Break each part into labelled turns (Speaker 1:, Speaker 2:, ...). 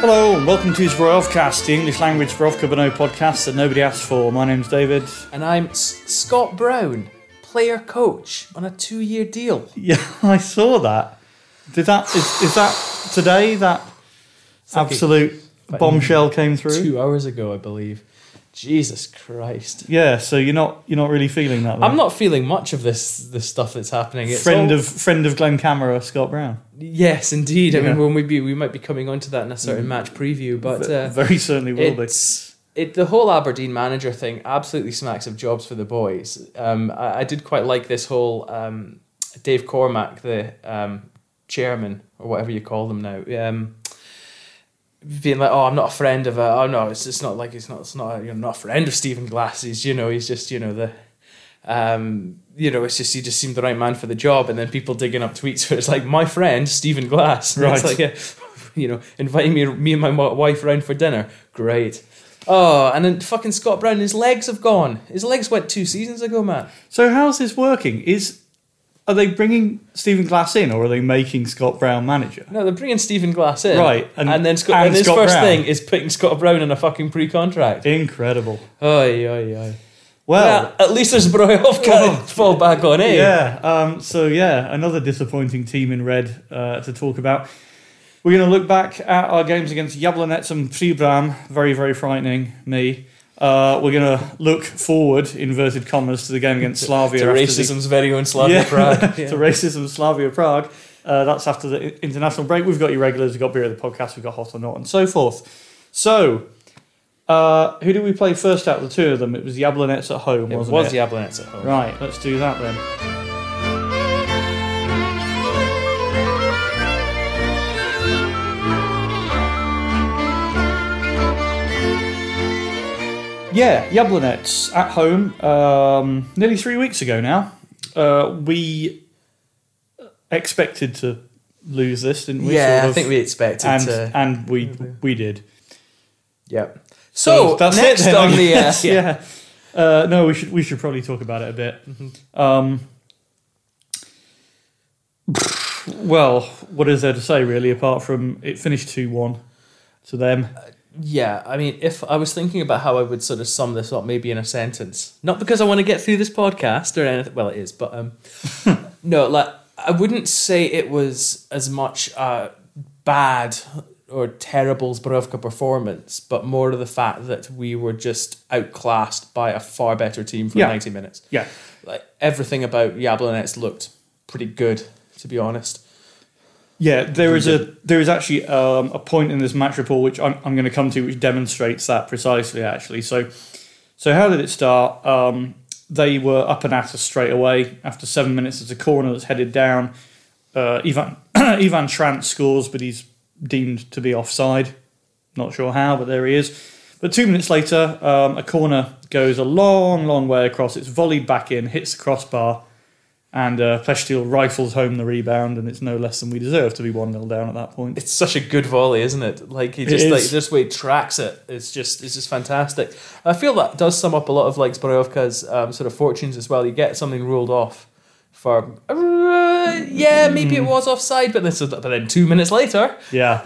Speaker 1: Hello and welcome to Zbrojovcast, the English language Zbrojovka Brno podcast that nobody asked for. My name's David.
Speaker 2: And I'm Scott Brown, player coach on a 2-year deal.
Speaker 1: Yeah, I saw that. Is that today that absolute bombshell came through?
Speaker 2: 2 hours ago, I believe. Jesus Christ.
Speaker 1: Yeah, so you're not really feeling that. Then?
Speaker 2: I'm not feeling much of this stuff that's happening. It's
Speaker 1: friend of Glen Camera, Scott Brown.
Speaker 2: Yes, indeed.
Speaker 1: Yeah.
Speaker 2: I mean, we might be coming on to that in a certain match preview, but
Speaker 1: very certainly will be.
Speaker 2: The whole Aberdeen manager thing absolutely smacks of jobs for the boys. I did quite like this whole Dave Cormack, the chairman or whatever you call them now. Being like, oh, I'm not a friend of you're not a friend of Stephen Glass. He's just it's just he just seemed the right man for the job. And then people digging up tweets where it's like, my friend Stephen Glass,
Speaker 1: right?
Speaker 2: It's like, inviting me and my wife round for dinner. Great. Oh, and then fucking Scott Brown, his legs have gone. His legs went 2 seasons ago, man.
Speaker 1: So how's this working? Are they bringing Stephen Glass in, or are they making Scott Brown manager?
Speaker 2: No, they're bringing Stephen Glass in.
Speaker 1: Right.
Speaker 2: And then his first thing is putting Scott Brown in a fucking pre-contract.
Speaker 1: Incredible.
Speaker 2: Oy.
Speaker 1: Well,
Speaker 2: at least there's Zbrojovka to fall back on, eh?
Speaker 1: Yeah. Another disappointing team in red to talk about. We're going to look back at our games against Jablonec and Příbram. Very, very frightening, me. We're going to look forward, inverted commas, to the game against Slavia.
Speaker 2: To racism's very own Slavia Prague.
Speaker 1: To racism, Slavia Prague. That's after the international break. We've got your regulars, we've got Beer of the Podcast, we've got Hot or Not, and so forth. So, who did we play first out of the two of them? It was Jablonec at home, wasn't it?
Speaker 2: It was Jablonec at home.
Speaker 1: Right, let's do that then. Yeah, Jablonec at home, nearly 3 weeks ago now. We expected to lose this, didn't we?
Speaker 2: Yeah, I think we expected to.
Speaker 1: And we did.
Speaker 2: Yep. So
Speaker 1: that's
Speaker 2: next
Speaker 1: it then,
Speaker 2: on the...
Speaker 1: yeah. No, we should probably talk about it a bit.
Speaker 2: Mm-hmm.
Speaker 1: Well, what is there to say, really, apart from it finished 2-1 to them?
Speaker 2: Yeah, I mean, if I was thinking about how I would sort of sum this up maybe in a sentence, not because I want to get through this podcast or anything, well, it is, but no, like, I wouldn't say it was as much a bad or terrible Zbrojovka performance, but more to the fact that we were just outclassed by a far better team for 90 minutes.
Speaker 1: Yeah.
Speaker 2: Like, everything about Jablonec looked pretty good, to be honest.
Speaker 1: Yeah, there is actually a point in this match report which I'm going to come to, which demonstrates that precisely. Actually, so how did it start? They were up and at us straight away after 7 minutes. There's a corner that's headed down. Ivan Trant scores, but he's deemed to be offside. Not sure how, but there he is. But 2 minutes later, a corner goes a long, long way across. It's volleyed back in, hits the crossbar. And Pleshtil rifles home the rebound, and it's no less than we deserve to be 1-0 down at that point.
Speaker 2: It's such a good volley, isn't it? Like just way he tracks it. It's just fantastic. I feel that does sum up a lot of like Zbrojovka's sort of fortunes as well. You get something ruled off for maybe it was offside, but then 2 minutes later,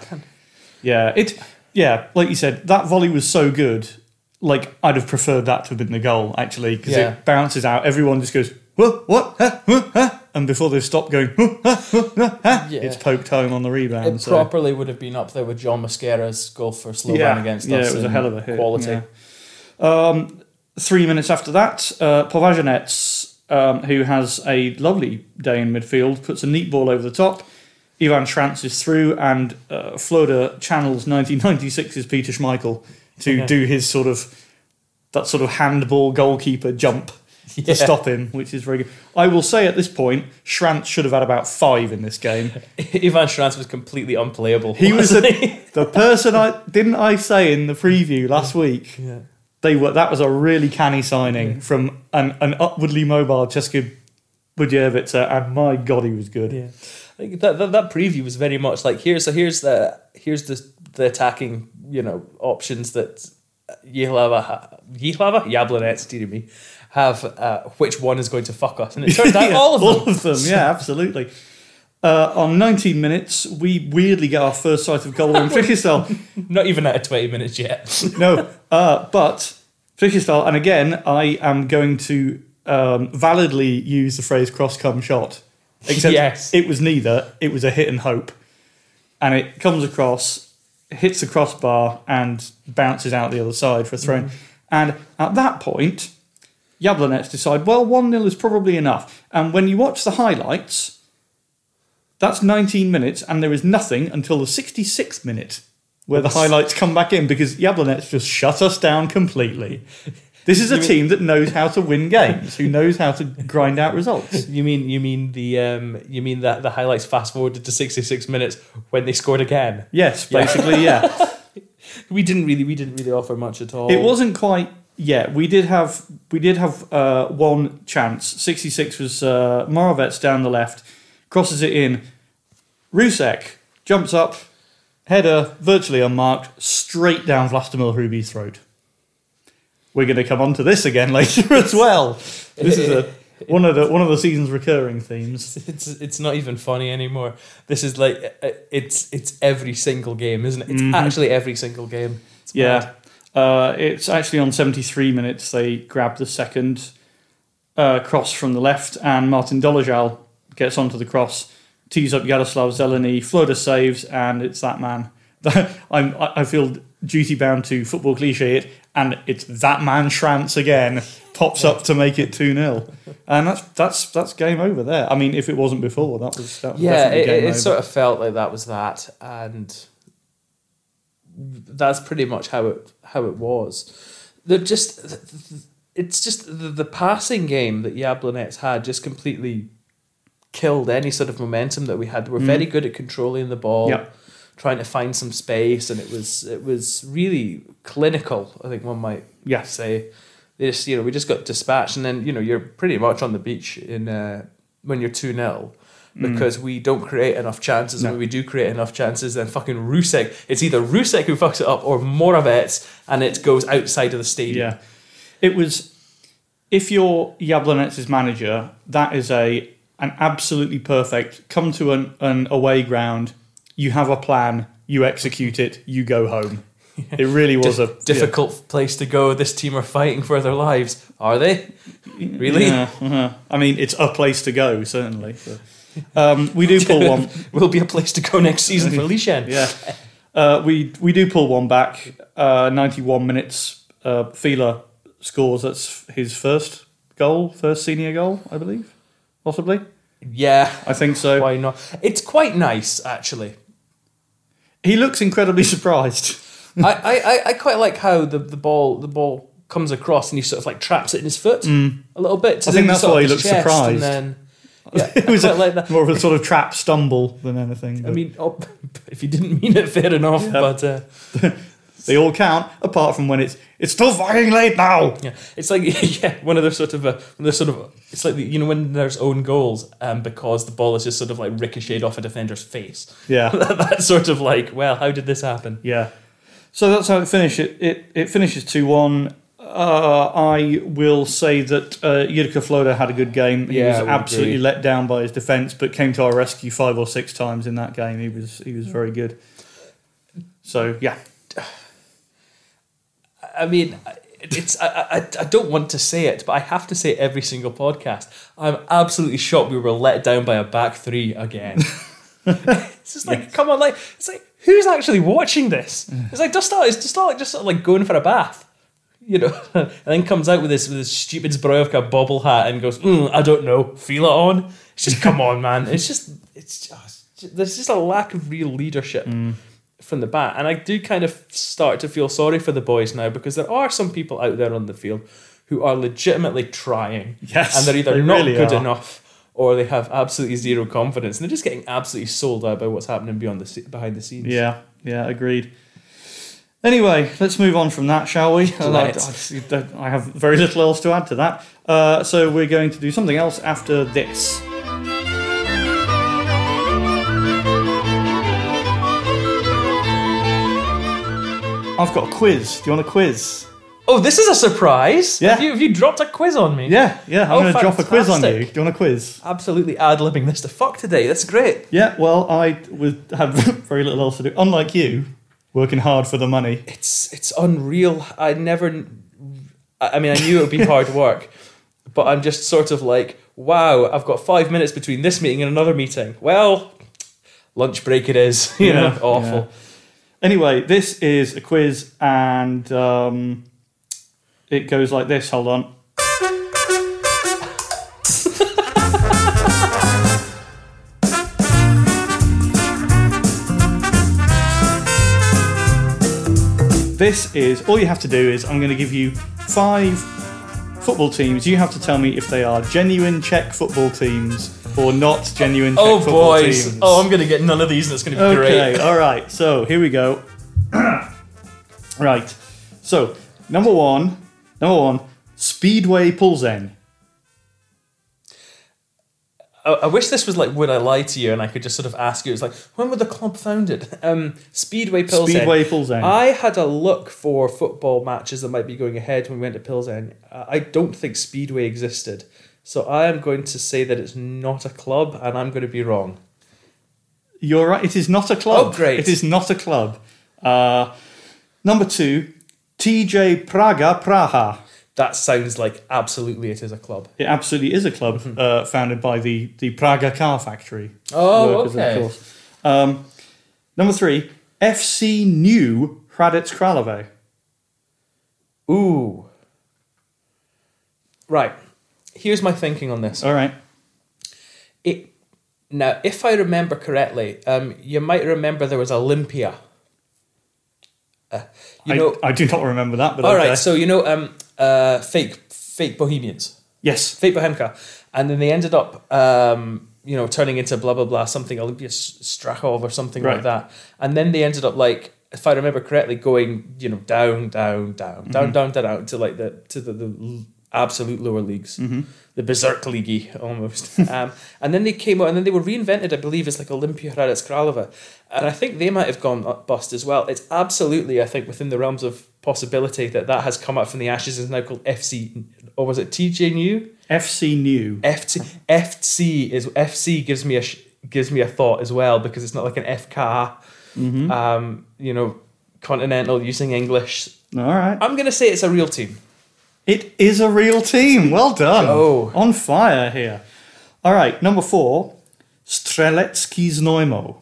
Speaker 1: like you said, that volley was so good. Like, I'd have preferred that to have been the goal actually, because it bounces out. Everyone just goes, what? And before they've stopped going, it's poked home on the rebound.
Speaker 2: It properly would have been up there with John Mosquera's goal for Slovan against us.
Speaker 1: Yeah, it was a hell of a hit.
Speaker 2: Quality.
Speaker 1: Yeah. 3 minutes after that, Považanec, who has a lovely day in midfield, puts a neat ball over the top. Ivan Trant is through, and Flode channels 1996's Peter Schmeichel to do his sort of handball goalkeeper jump. To stop him, which is very good. I will say at this point, Schrantz should have had about 5 in this game.
Speaker 2: Ivan Schrantz was completely unplayable.
Speaker 1: He was the person I say in the preview last week. Yeah. That was a really canny signing from an upwardly mobile Český Budějovice, and my God, he was good.
Speaker 2: Yeah, I think that preview was very much like here's the attacking options that Jablonec, dear me, have, which one is going to fuck us, and it turned out all of them.
Speaker 1: Yeah, absolutely. On 19 minutes, we weirdly get our first sight of goal in Fischistal.
Speaker 2: Not even at 20 minutes yet.
Speaker 1: No, but Fischistal, and again, I am going to validly use the phrase cross-come shot. Except
Speaker 2: Yes.
Speaker 1: it was neither. It was a hit and hope. And it comes across, hits the crossbar, and bounces out the other side for a throw. And at that point, Jablonec decide, well, 1-0 is probably enough. And when you watch the highlights, that's 19 minutes, and there is nothing until the 66th minute where the highlights come back in, because Jablonec just shut us down completely. This is a team that knows how to win games, who knows how to grind out results.
Speaker 2: You mean that the highlights fast forwarded to 66 minutes when they scored again?
Speaker 1: Yes, basically, yeah.
Speaker 2: We didn't really offer much at all.
Speaker 1: It wasn't quite. Yeah, we did have one chance. 66 was Moravec down the left, crosses it in. Rusek jumps up, header virtually unmarked, straight down Vlastimil Hruby's throat. We're going to come on to this again later as well. This is one of the season's recurring themes.
Speaker 2: It's not even funny anymore. This is like it's every single game, isn't it? It's actually every single game. It's mad.
Speaker 1: It's actually on 73 minutes they grab the second cross from the left, and Martin Dolezal gets onto the cross, tees up Yaroslav Zeleny, Flöda saves, and it's that man. I feel duty bound to football cliche it, and it's that man Schrantz again pops up to make it 2-0, and that's game over there. I mean, if it wasn't before, that was definitely game over.
Speaker 2: It sort of felt like that was that, and that's pretty much how it was. It's just the passing game that Jablonec had just completely killed any sort of momentum that we had. They were very good at controlling the ball, trying to find some space, and it was really clinical, I think one might say. They just, we just got dispatched, and then you're pretty much on the beach in when you're 2-0. Because we don't create enough chances, and when we do create enough chances, then fucking Rusek, it's either Rusek who fucks it up or Moravec, and it goes outside of the stadium.
Speaker 1: Yeah. It was, if you're Jablonec's manager, that is an absolutely perfect, come to an away ground, you have a plan, you execute it, you go home. It really was a
Speaker 2: difficult place to go. This team are fighting for their lives. Are they? Really?
Speaker 1: Yeah, I mean, it's a place to go, certainly. We do pull one.
Speaker 2: Will be a place to go next season for Lishan.
Speaker 1: Yeah. We do pull one back. 91 minutes. Fila scores. That's his first senior goal, I believe. Possibly.
Speaker 2: Yeah.
Speaker 1: I think so.
Speaker 2: Why not? It's quite nice, actually.
Speaker 1: He looks incredibly surprised.
Speaker 2: I quite like how the ball comes across and he sort of like traps it in his foot a little bit.
Speaker 1: I think that's why he looks
Speaker 2: chest,
Speaker 1: surprised.
Speaker 2: And then, yeah,
Speaker 1: it was
Speaker 2: like that.
Speaker 1: more of a sort of trap stumble than anything.
Speaker 2: I mean, if you didn't mean it, fair enough.
Speaker 1: Yep.
Speaker 2: But
Speaker 1: they all count, apart from when it's still fucking late now.
Speaker 2: Yeah, it's like one of those sort of it's like when there's own goals because the ball is just sort of like ricocheted off a defender's face.
Speaker 1: Yeah,
Speaker 2: that's sort of like, well, how did this happen?
Speaker 1: Yeah, so that's how it finished. It finishes 2-1. I will say that Jirka Flöda had a good game. He was absolutely let down by his defence, but came to our rescue 5 or 6 times in that game. He was very good. So yeah.
Speaker 2: I mean, I don't want to say it, but I have to say it every single podcast. I'm absolutely shocked we were let down by a back three again. It's just like, come on, it's like, who's actually watching this? It's like, just sort of like going for a bath, and then comes out with this stupid Zbrojovka bobble hat and goes, I don't know, feel it on. It's just, come on, man. It's just there's just a lack of real leadership. From the bat, and I do kind of start to feel sorry for the boys now, because there are some people out there on the field who are legitimately trying, and they're either not good enough or they have absolutely zero confidence, and they're just getting absolutely sold out by what's happening behind the scenes.
Speaker 1: Yeah, agreed. Anyway, let's move on from that, shall we? I have very little else to add to that. So we're going to do something else after this. I've got a quiz. Do you want a quiz?
Speaker 2: Oh, this is a surprise.
Speaker 1: Yeah.
Speaker 2: Have you dropped a quiz on me?
Speaker 1: Yeah. I'm
Speaker 2: Oh,
Speaker 1: going to drop a quiz on you.
Speaker 2: fantastic.
Speaker 1: Do you want a quiz?
Speaker 2: Absolutely ad-libbing this to fuck today. That's great.
Speaker 1: Yeah, well, I had very little else to do. Unlike you, working hard for the money.
Speaker 2: It's unreal. I mean, I knew it would be hard work, but I'm just sort of like, wow, I've got 5 minutes between this meeting and another meeting. Well, lunch break it is. You know, awful.
Speaker 1: Yeah. Anyway, this is a quiz, and it goes like this. Hold on. This is, all you have to do is, I'm going to give you 5 football teams. You have to tell me if they are genuine Czech football teams or not genuine Czech football teams.
Speaker 2: Oh, I'm going to get none of these and it's going to be
Speaker 1: Okay,
Speaker 2: great.
Speaker 1: all right. So here we go. Right. So number one, Speedway Plzeň.
Speaker 2: I wish this was like Would I Lie to You and I could just sort of ask you. It's like, when were the club founded? Speedway Plzeň.
Speaker 1: Speedway Plzeň.
Speaker 2: I had a look for football matches that might be going ahead when we went to Plzeň. I don't think Speedway existed. So I am going to say that it's not a club and I'm going to be wrong.
Speaker 1: You're right. It is not a club.
Speaker 2: Oh, great.
Speaker 1: It is not a club. Number 2, TJ Praha.
Speaker 2: That sounds like absolutely it is a club.
Speaker 1: It absolutely is a club founded by the Praga car factory.
Speaker 2: Oh,
Speaker 1: workers,
Speaker 2: okay.
Speaker 1: Of course. Number 3, FC New Hradec Králové.
Speaker 2: Ooh. Right. Here's my thinking on this.
Speaker 1: All right.
Speaker 2: Now, if I remember correctly, you might remember there was Olympia.
Speaker 1: I do not remember that, but
Speaker 2: all
Speaker 1: okay.
Speaker 2: right. So fake Bohemians,
Speaker 1: Yes.
Speaker 2: fake Bohemka, and then they ended up, turning into blah blah blah something Olympia Strachov or something
Speaker 1: Right.
Speaker 2: like that, and then they ended up like, if I remember correctly, going down to like the absolute lower leagues.
Speaker 1: Mm-hmm.
Speaker 2: The Berserk League almost. And then they came out and then they were reinvented, I believe, as like Olympia Hradec Králové. And I think they might have gone bust as well. It's absolutely, I think, within the realms of possibility that has come up from the ashes and is now called FC, or was it TJ New?
Speaker 1: FC New.
Speaker 2: FC gives me a thought as well, because it's not like an FK,
Speaker 1: Mm-hmm.
Speaker 2: continental using English.
Speaker 1: All right.
Speaker 2: I'm going to say it's a real team.
Speaker 1: It is a real team. Well done.
Speaker 2: Oh.
Speaker 1: On fire here. All right. Number 4, Strelecki Znojmo.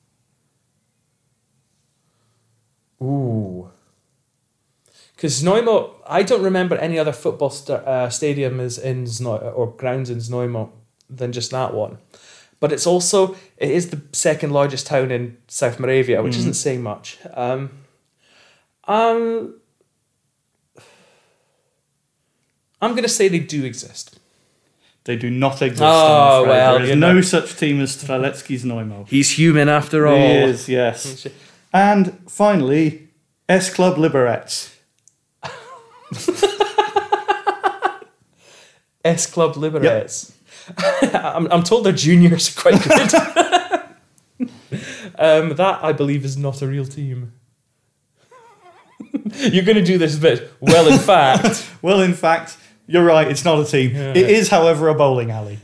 Speaker 2: Ooh. Because Znojmo, I don't remember any other football stadium is in or grounds in Znojmo than just that one. But it is the second largest town in South Moravia, which isn't saying much. I'm going to say they do exist.
Speaker 1: They do not exist.
Speaker 2: Oh,
Speaker 1: I'm afraid.
Speaker 2: well,
Speaker 1: there is no such team as Strelecki Znojmo.
Speaker 2: He's human after all.
Speaker 1: He is, yes. And finally, S Club Liberec.
Speaker 2: S Club Liberec. I'm told their juniors are quite good. That, I believe, is not a real team. You're going to do this bit. Well, in fact.
Speaker 1: Well, in fact, you're right. It's not a team.
Speaker 2: Yeah.
Speaker 1: It is, however, a bowling alley.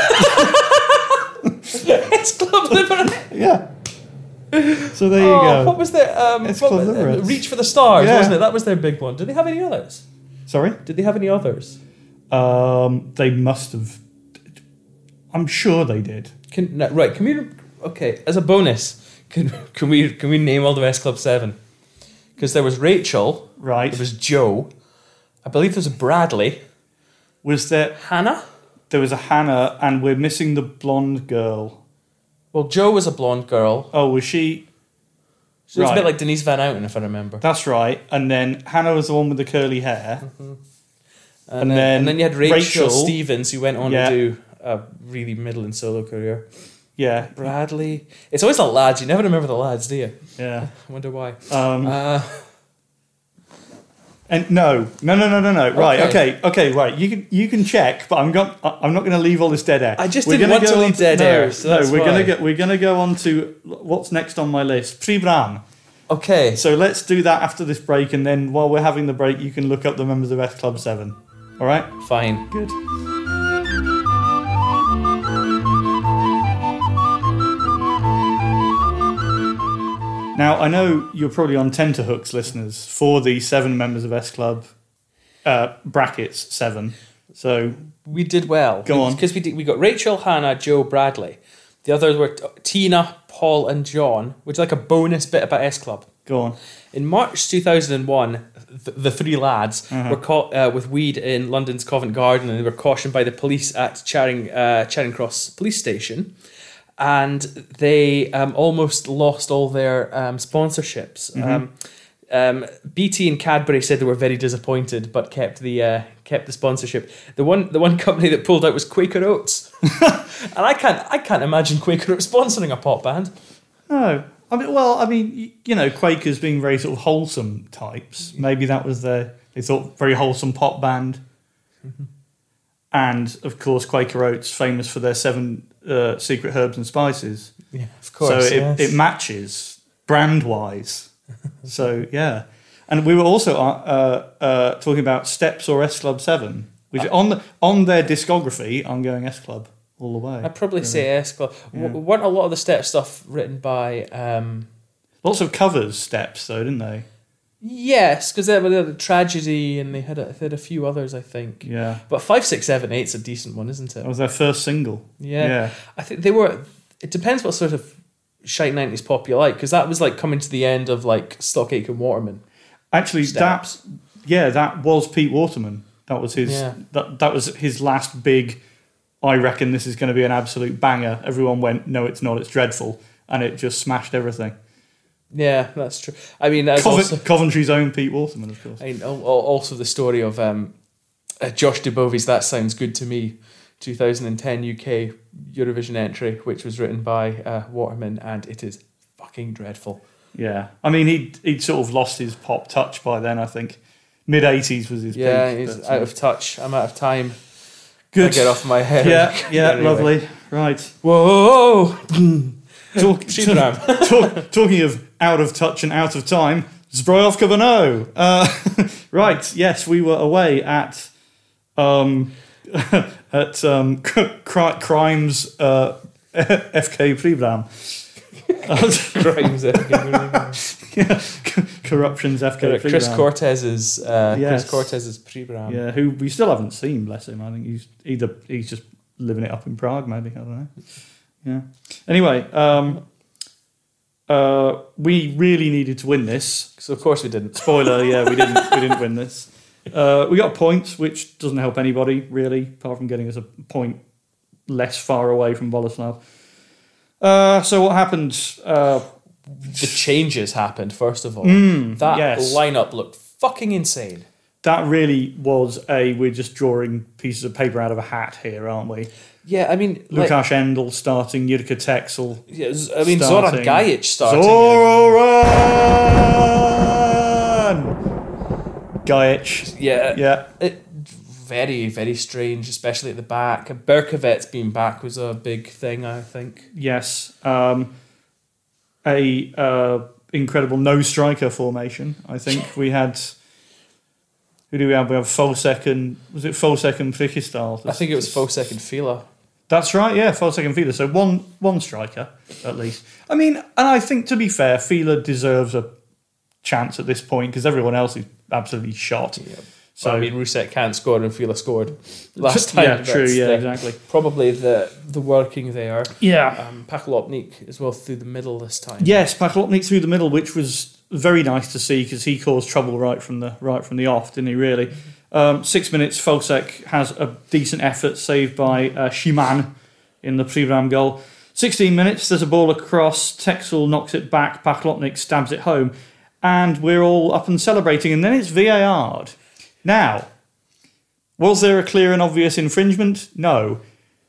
Speaker 2: S Club Liberec.
Speaker 1: Yeah. So there you go.
Speaker 2: What was their...
Speaker 1: Club Liberec.
Speaker 2: Reach for the Stars,
Speaker 1: Yeah.
Speaker 2: wasn't it? That was their big one. Did they have any others?
Speaker 1: Sorry?
Speaker 2: Did they have any others?
Speaker 1: They must have. I'm sure they did.
Speaker 2: Can we... Okay, as a bonus, can we name all the S Club 7? Because there was Rachel.
Speaker 1: Right.
Speaker 2: There was Joe. I believe there was a Bradley.
Speaker 1: Was there?
Speaker 2: Hannah?
Speaker 1: There was a Hannah, and we're missing the blonde girl.
Speaker 2: Well, Joe was a blonde girl.
Speaker 1: Oh, was she?
Speaker 2: She was a
Speaker 1: Right.
Speaker 2: bit like Denise Van Outen, if I remember.
Speaker 1: That's right. And then Hannah was the one with the curly hair.
Speaker 2: And then you had Rachel,
Speaker 1: Rachel
Speaker 2: Stevens, who went on
Speaker 1: Yeah.
Speaker 2: to do a really middling solo career.
Speaker 1: Yeah.
Speaker 2: Bradley. It's always the lads. You never remember the lads, do you?
Speaker 1: Yeah.
Speaker 2: I wonder why.
Speaker 1: And no. Right. Okay. Right. You can check, but I'm not going to leave all this dead air.
Speaker 2: I just
Speaker 1: We're
Speaker 2: didn't
Speaker 1: gonna
Speaker 2: want to
Speaker 1: go
Speaker 2: leave
Speaker 1: on
Speaker 2: dead air, so that's
Speaker 1: we're
Speaker 2: why.
Speaker 1: gonna go on to what's next on my list. Příbram.
Speaker 2: Okay.
Speaker 1: So let's do that after this break, and then while we're having the break, you can look up the members of S Club 7. All right?
Speaker 2: Fine.
Speaker 1: Good. Now, I know you're probably on tenterhooks, listeners, for the 7 members of S Club, brackets 7. So
Speaker 2: We did well.
Speaker 1: Go on.
Speaker 2: Because we got Rachel, Hannah, Joe, Bradley. The others were Tina, Paul, and John, which is like a bonus bit about S Club.
Speaker 1: go on.
Speaker 2: In March 2001, the 3 lads were caught with weed in London's Covent Garden, and they were cautioned by the police at Charing Cross police station. And they almost lost all their sponsorships. BT and Cadbury said they were very disappointed, but kept the sponsorship. The one company that pulled out was Quaker Oats, and I can't imagine Quaker Oats sponsoring a pop band.
Speaker 1: No. I mean, you know, Quakers being very sort of wholesome types. Maybe that was they thought, very wholesome pop band. And, of course, Quaker Oats, famous for their 7 secret herbs and spices.
Speaker 2: Yeah, of course.
Speaker 1: So it matches brand-wise. So, yeah. And we were also talking about Steps or S Club 7, which on their discography, I'm going S Club all the way.
Speaker 2: I'd probably say S Club.
Speaker 1: Yeah.
Speaker 2: Weren't a lot of the Step stuff written by...
Speaker 1: Lots of covers, Steps, though, didn't they?
Speaker 2: Yes, because they had the Tragedy, and they had a few others, I think.
Speaker 1: Yeah.
Speaker 2: But 5, 6, 7, 8's a decent one, isn't it?
Speaker 1: That was their first single.
Speaker 2: Yeah. I think they were... It depends what sort of shite 90s pop you like, because that was like coming to the end of like Stockache and Waterman.
Speaker 1: Actually,
Speaker 2: Steps.
Speaker 1: that was Pete Waterman. That was his.
Speaker 2: Yeah.
Speaker 1: That was his last big. I reckon this is going to be an absolute banger. Everyone went, no, it's not. It's dreadful, and it just smashed everything.
Speaker 2: Yeah, that's true. I mean, that's also,
Speaker 1: Coventry's own Pete Waterman, of course.
Speaker 2: I mean, also the story of Josh Dubovie's "That Sounds Good to Me," 2010 UK Eurovision entry, which was written by Waterman, and it is fucking dreadful.
Speaker 1: Yeah, I mean, he'd sort of lost his pop touch by then. I think mid-80s was his peak.
Speaker 2: Yeah, he's out of touch. I'm out of time.
Speaker 1: Good.
Speaker 2: I get off my head.
Speaker 1: Yeah,
Speaker 2: Anyway.
Speaker 1: lovely. Right.
Speaker 2: Whoa!
Speaker 1: Talking of out of touch and out of time, Zbrojovka Brno. Right, yes, we were away at Crimes FK Pribram.
Speaker 2: Crimes.
Speaker 1: Corruption's FK
Speaker 2: Chris
Speaker 1: Pribram.
Speaker 2: Cortez's
Speaker 1: Yes.
Speaker 2: Chris Cortez's Pribram.
Speaker 1: Yeah, who we still haven't seen, bless him. I think he's just living it up in Prague, maybe. I don't know. Yeah. Anyway, we really needed to win this.
Speaker 2: So of course we didn't.
Speaker 1: Spoiler, yeah, we didn't win this. We got points, which doesn't help anybody really, apart from getting us a point less far away from Boleslav. So what happened?
Speaker 2: The changes happened first of all. That
Speaker 1: yes.
Speaker 2: lineup looked fucking insane.
Speaker 1: That really was we're just drawing pieces of paper out of a hat here, aren't we?
Speaker 2: Yeah, I mean,
Speaker 1: Lukáš Endl starting, Jirka Texel.
Speaker 2: Yeah, I mean,
Speaker 1: starting.
Speaker 2: Zoran Gajic starting.
Speaker 1: Zoran Gajic.
Speaker 2: Yeah. Very, very strange, especially at the back. Berkovets being back was a big thing, I think.
Speaker 1: Yes. Incredible no striker formation. I think we had. Who do we have? We have Folsek and was it Folsek and Prichistal?
Speaker 2: I think it was Folsek and Fila.
Speaker 1: That's right. Yeah, Folsek and Fila. So one striker at least. I mean, and I think to be fair, Fila deserves a chance at this point because everyone else is absolutely shot. Yeah. So
Speaker 2: I mean, Rousset can't score and Fila scored last time.
Speaker 1: Yeah, true. Yeah, exactly.
Speaker 2: Probably the working there.
Speaker 1: Yeah.
Speaker 2: Pakolopnik as well through the middle this time.
Speaker 1: Yes, Pakolopnik through the middle, which was very nice to see because he caused trouble right from the off, didn't he? Really. 6 minutes. Folsek has a decent effort saved by Shiman in the Pribram goal. 16 minutes. There's a ball across. Texel knocks it back. Pakolopnik stabs it home, and we're all up and celebrating. And then it's VAR'd. Now, was there a clear and obvious infringement? No.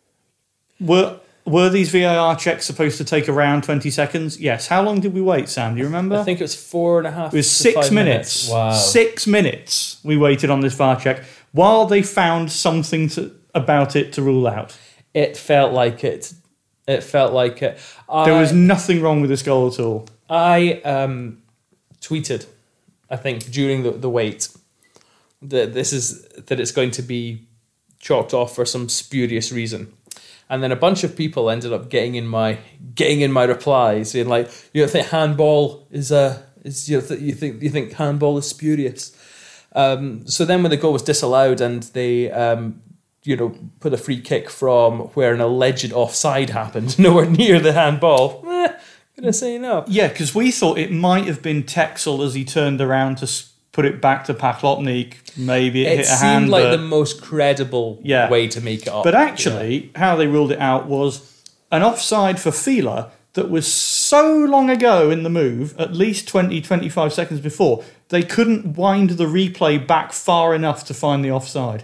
Speaker 1: Were these VAR checks supposed to take around 20 seconds? Yes. How long did we wait, Sam? Do you remember?
Speaker 2: I think it was 4.5.
Speaker 1: It was 6 minutes.
Speaker 2: Wow.
Speaker 1: 6 minutes we waited on this VAR check while they found something about it to rule out.
Speaker 2: It felt like it. There
Speaker 1: was nothing wrong with this goal at all.
Speaker 2: tweeted, I think, during the wait, that it's going to be chalked off for some spurious reason. And then a bunch of people ended up getting in my replies, being like, "You don't think handball you think handball is spurious?" So then when the goal was disallowed and they put a free kick from where an alleged offside happened, nowhere near the handball, gonna say no.
Speaker 1: Yeah, because we thought it might have been Texel as he turned around to put it back to Paklopnik. Maybe it hit a hand.
Speaker 2: It seemed like the most credible way to make it up.
Speaker 1: But actually, how they ruled it out was an offside for Fila that was so long ago in the move, at least 20, 25 seconds before, they couldn't wind the replay back far enough to find the offside.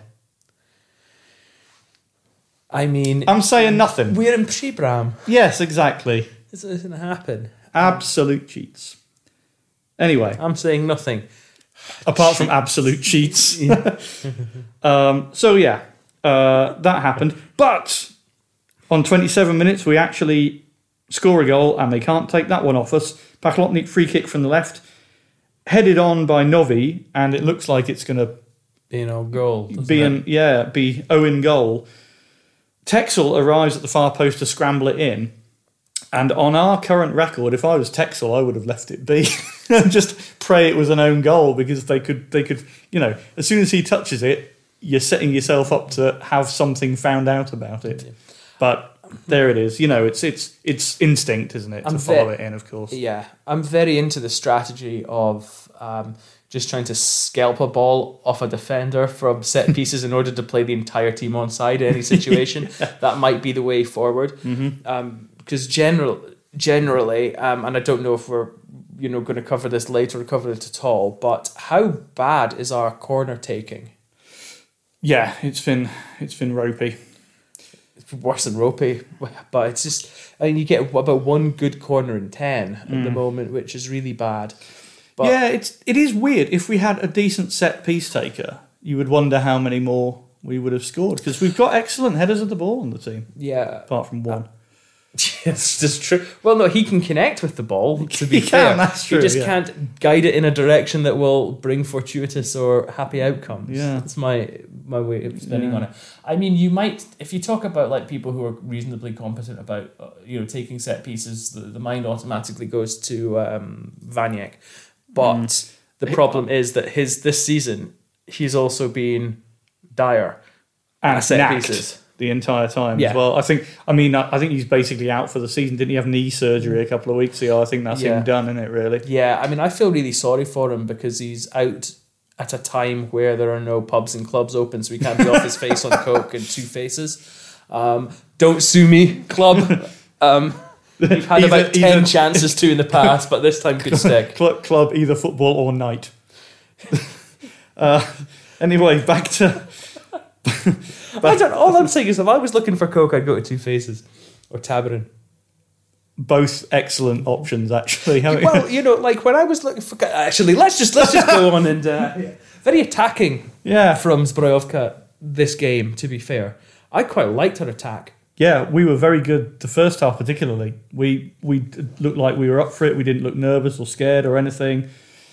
Speaker 2: I mean...
Speaker 1: I'm saying nothing.
Speaker 2: We're in Przybram.
Speaker 1: Yes, exactly.
Speaker 2: This isn't going to happen.
Speaker 1: Absolute cheats. Anyway.
Speaker 2: I'm saying nothing.
Speaker 1: Apart from absolute cheats.
Speaker 2: Yeah.
Speaker 1: That happened. But on 27 minutes, we actually score a goal, and they can't take that one off us. Paklopnik free kick from the left, headed on by Novi, and it looks like it's going to
Speaker 2: be an own goal.
Speaker 1: Be Owen goal. Texel arrives at the far post to scramble it in. And on our current record, if I was Texel, I would have left it be and just pray it was an own goal, because they could, as soon as he touches it, you're setting yourself up to have something found out about it. Yeah. But there it is. It's instinct, isn't it, to follow it in, of course.
Speaker 2: Yeah, I'm very into the strategy of just trying to scalp a ball off a defender from set pieces in order to play the entire team onside in any situation. That might be the way forward. Because generally, and I don't know if we're going to cover this later or cover it at all, but how bad is our corner taking?
Speaker 1: Yeah, it's been ropey.
Speaker 2: It's worse than ropey, but it's just, you get about one good corner in 10 at the moment, which is really bad. But
Speaker 1: yeah, it is weird. If we had a decent set piece taker, you would wonder how many more we would have scored, because we've got excellent headers of the ball on the team.
Speaker 2: Yeah,
Speaker 1: apart from one.
Speaker 2: Yes, that's true. Well, no, he can connect with the ball, to be fair.
Speaker 1: That's true.
Speaker 2: He just can't guide it in a direction that will bring fortuitous or happy outcomes.
Speaker 1: Yeah.
Speaker 2: That's my way of spinning on it. I mean, you might, if you talk about like people who are reasonably competent about taking set pieces, the mind automatically goes to Vaniek. But the problem is that this season, he's also been dire
Speaker 1: at
Speaker 2: set pieces
Speaker 1: the entire time as well. I think he's basically out for the season. Didn't he have knee surgery a couple of weeks ago? I think that's him done, isn't it, really?
Speaker 2: Yeah, I mean, I feel really sorry for him because he's out at a time where there are no pubs and clubs open, so he can't be off his face on coke and two faces. Don't sue me, club. We've had about 10 chances to in the past, but this time could stick.
Speaker 1: Club, either football or night. Anyway, back to...
Speaker 2: all I'm saying is if I was looking for coke, I'd go to Two Faces or Tabarin.
Speaker 1: Both excellent options, actually.
Speaker 2: Well, like when I was looking for... Actually, let's just go on and... Very attacking from Zbrojovka this game, to be fair. I quite liked her attack.
Speaker 1: Yeah, we were very good the first half particularly. We looked like we were up for it. We didn't look nervous or scared or anything.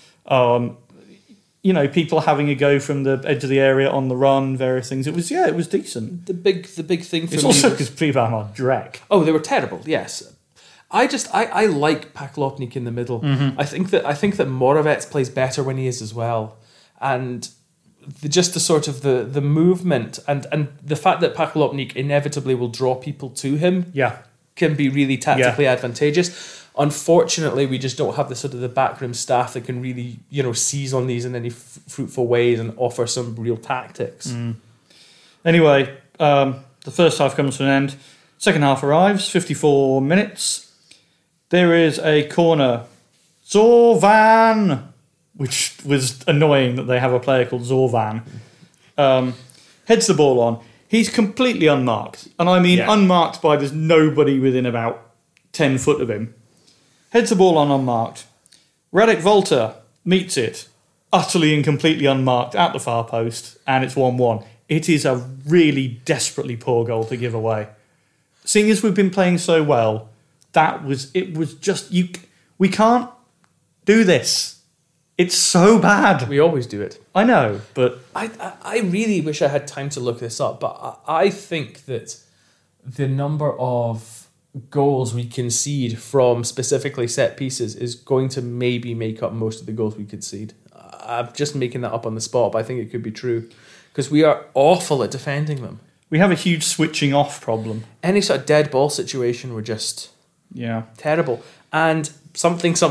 Speaker 1: People having a go from the edge of the area on the run, various things. It was decent.
Speaker 2: The big thing for
Speaker 1: it's
Speaker 2: me
Speaker 1: also because Przybram are dreck.
Speaker 2: Oh, they were terrible. Yes, I like Paklopnik in the middle. Mm-hmm. I think that Moravec plays better when he is as well, and the movement and the fact that Paklopnik inevitably will draw people to him.
Speaker 1: Yeah.
Speaker 2: Can be really tactically advantageous. Unfortunately, we just don't have the backroom staff that can really, seize on these in any fruitful ways and offer some real tactics.
Speaker 1: Anyway, the first half comes to an end. Second half arrives, 54 minutes. There is a corner. Zorvan, which was annoying that they have a player called Zorvan, heads the ball on. He's completely unmarked. And I mean unmarked by there's nobody within about 10 foot of him. Heads the ball on unmarked. Radek Volta meets it, utterly and completely unmarked, at the far post, and it's 1-1. It is a really desperately poor goal to give away. Seeing as we've been playing so well, we can't do this. It's so bad.
Speaker 2: We always do it.
Speaker 1: I know, but
Speaker 2: I really wish I had time to look this up, but I think that the number of goals we concede from specifically set pieces is going to maybe make up most of the goals we concede. I'm just making that up on the spot, but I think it could be true because we are awful at defending them.
Speaker 1: we have a huge switching off problem.
Speaker 2: Any sort of dead ball situation, we're just terrible. And something 3,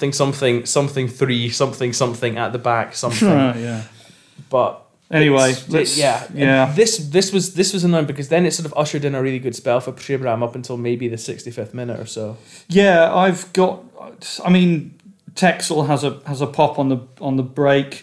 Speaker 2: something at the back, something.
Speaker 1: Yeah.
Speaker 2: But
Speaker 1: anyway,
Speaker 2: yeah. This was annoying because then it sort of ushered in a really good spell for Przebrram up until maybe the 65th minute or so.
Speaker 1: Yeah, I mean, Texel has a pop on the break.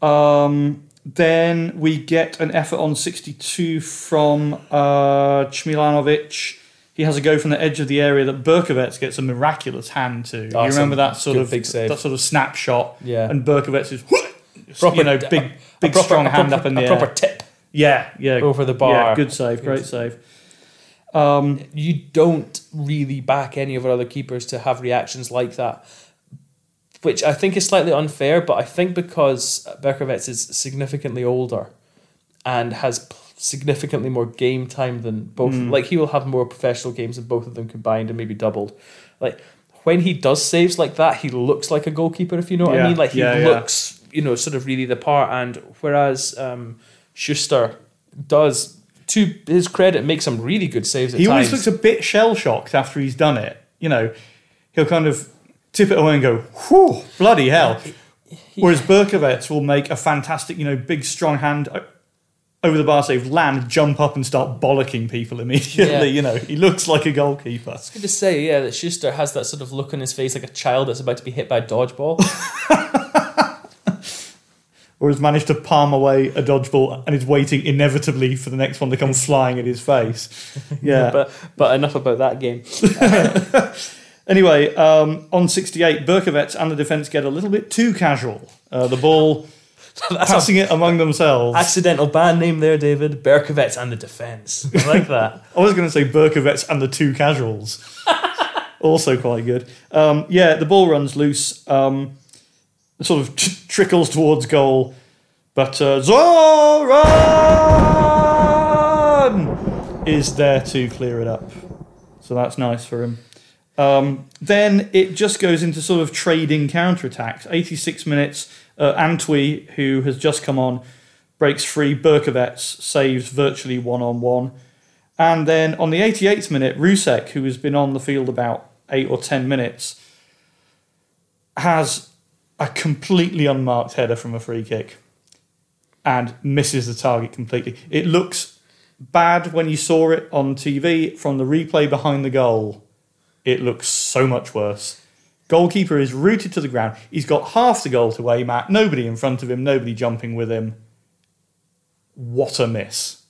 Speaker 1: Then we get an effort on 62 from Chmilanovic. He has a go from the edge of the area that Berkovets gets a miraculous hand to. You remember that sort of
Speaker 2: big save.
Speaker 1: That sort of snapshot?
Speaker 2: Yeah.
Speaker 1: And Berkovets is
Speaker 2: proper,
Speaker 1: big strong hand up in the air.
Speaker 2: A proper tip.
Speaker 1: Yeah.
Speaker 2: Over the bar.
Speaker 1: Yeah, good save, great save.
Speaker 2: You don't really back any of our other keepers to have reactions like that, which I think is slightly unfair, but I think because Berkovets is significantly older and has significantly more game time than both, like he will have more professional games than both of them combined and maybe doubled. Like when he does saves like that, he looks like a goalkeeper, if you know what I mean. Like he looks, sort of really the part. And whereas Schuster does, to his credit, make some really good saves at times.
Speaker 1: He always looks a bit shell-shocked after he's done it. He'll kind of tip it away and go, whew, bloody hell. Whereas Berkovets will make a fantastic, big strong hand over the bar save, land, jump up and start bollocking people immediately.
Speaker 2: Yeah.
Speaker 1: He looks like a goalkeeper.
Speaker 2: It's good to say, that Schuster has that sort of look on his face like a child that's about to be hit by a dodgeball.
Speaker 1: Or has managed to palm away a dodgeball and is waiting inevitably for the next one to come flying at his face. Yeah.
Speaker 2: but enough about that game.
Speaker 1: Anyway, on 68, Berkovets and the defence get a little bit too casual. The ball passing it among themselves.
Speaker 2: Accidental band name there, David. Berkovets and the defence. I like that.
Speaker 1: I was going to say Berkovets and the two casuals. Also quite good. The ball runs loose. Sort of trickles towards goal. But Zoran is there to clear it up. So that's nice for him. Then it just goes into sort of trading counterattacks. 86 minutes, Antwi, who has just come on, breaks free. Berkovets saves virtually one-on-one. And then on the 88th minute, Rusek, who has been on the field about 8 or 10 minutes, has a completely unmarked header from a free kick and misses the target completely. It looks bad when you saw it on TV. From the replay behind the goal, it looks so much worse. Goalkeeper is rooted to the ground. He's got half the goal to aim at. Nobody in front of him. Nobody jumping with him. What a miss.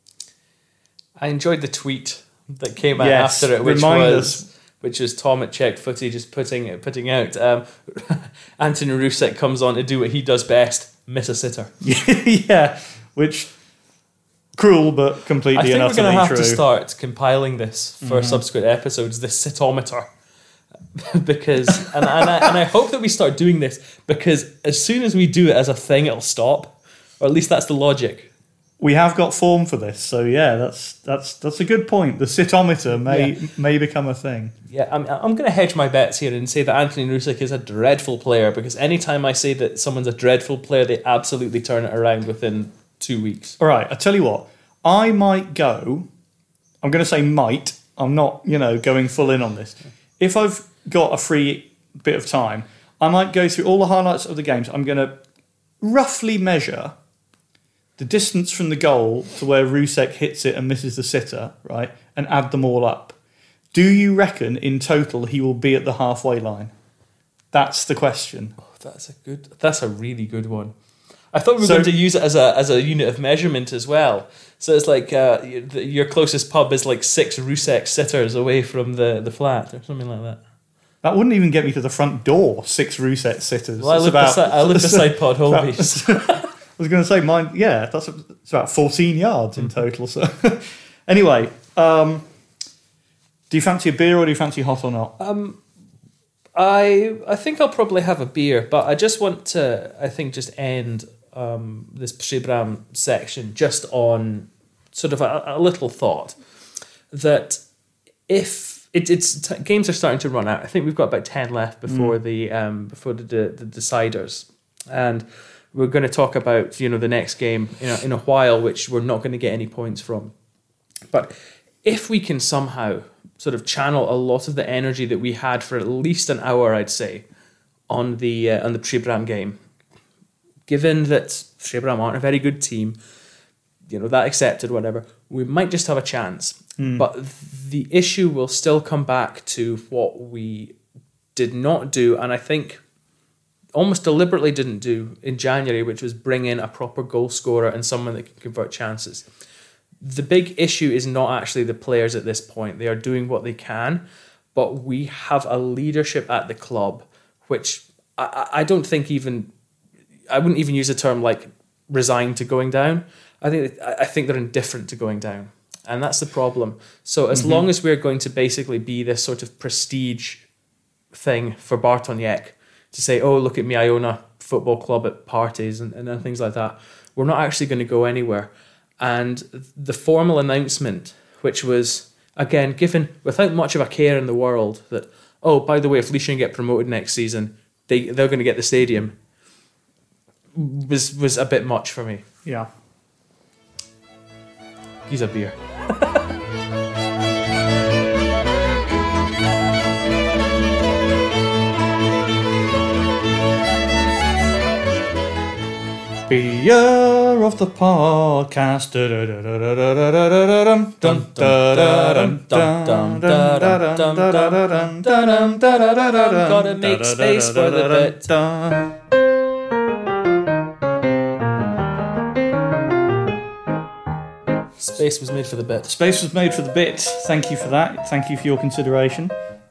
Speaker 2: I enjoyed the tweet that came out after it, which was Tom at Check Footy just putting out Anthony Rusek comes on to do what he does best, miss a sitter.
Speaker 1: Yeah, which... cruel, but completely and utterly true. I think we're going to have to
Speaker 2: start compiling this for subsequent episodes, the sitometer. Because, and I hope that we start doing this, because as soon as we do it as a thing, it'll stop. Or at least that's the logic.
Speaker 1: We have got form for this, so yeah, that's a good point. The sitometer may become a thing.
Speaker 2: Yeah, I'm going to hedge my bets here and say that Anthony Rusek is a dreadful player, because anytime I say that someone's a dreadful player, they absolutely turn it around within 2 weeks.
Speaker 1: All right, I tell you what, I might go. I'm going to say might. I'm not, going full in on this. If I've got a free bit of time, I might go through all the highlights of the games. I'm going to roughly measure the distance from the goal to where Rusek hits it and misses the sitter, right, and add them all up. Do you reckon in total he will be at the halfway line? That's the question.
Speaker 2: Oh, that's a really good one. I thought we were going to use it as a unit of measurement as well. So it's like your closest pub is like 6 Rusek sitters away from the flat or something like that.
Speaker 1: That wouldn't even get me to the front door, 6 Rusek sitters.
Speaker 2: Well, I live beside Pod Holbe's.
Speaker 1: I was going to say mine. Yeah, it's about 14 yards in total. So anyway, do you fancy a beer or do you fancy hot or not?
Speaker 2: I think I'll probably have a beer, but I just want to, just end this Przybram section just on sort of a little thought that if games are starting to run out. I think we've got about 10 left before the deciders, and we're going to talk about the next game in a while, which we're not going to get any points from. But if we can somehow sort of channel a lot of the energy that we had for at least an hour, I'd say, on the Przybram game, given that Przybram aren't a very good team, that accepted, whatever, we might just have a chance. But the issue will still come back to what we did not do, and I think almost deliberately didn't do in January, which was bring in a proper goal scorer and someone that can convert chances. The big issue is not actually the players at this point. They are doing what they can, but we have a leadership at the club, which I don't think I wouldn't even use a term like resigned to going down. I think they're indifferent to going down, and that's the problem. So as long as we're going to basically be this sort of prestige thing for Bartoniek to say, oh, look at me, I own a football club at parties and things like that, we're not actually going to go anywhere. And the formal announcement, which was, again, given without much of a care in the world, that, oh, by the way, if Leishan get promoted next season, they're going to get the stadium, was a bit much for me.
Speaker 1: Yeah.
Speaker 2: He's a beer.
Speaker 1: Beer of the podcast.
Speaker 2: Gotta make space for the bit. Space was made for the bit.
Speaker 1: Space was made for the bit. Thank you for that. Thank you for your consideration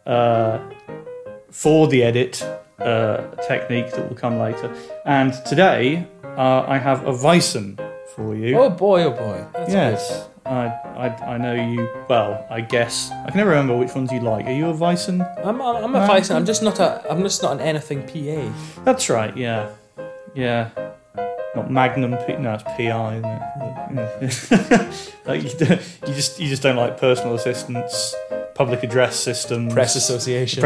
Speaker 1: for the edit technique that will come later. And today I have a Weissen for you.
Speaker 2: Oh boy! That's
Speaker 1: yes, I know you well. I guess I can never remember which ones you like. Are you a Weissen?
Speaker 2: I'm a Weissen. I'm just not an anything PA.
Speaker 1: That's right. Yeah. Not Magnum. No, it's PI, isn't it? Like you just don't like personal assistants, public address systems,
Speaker 2: press association.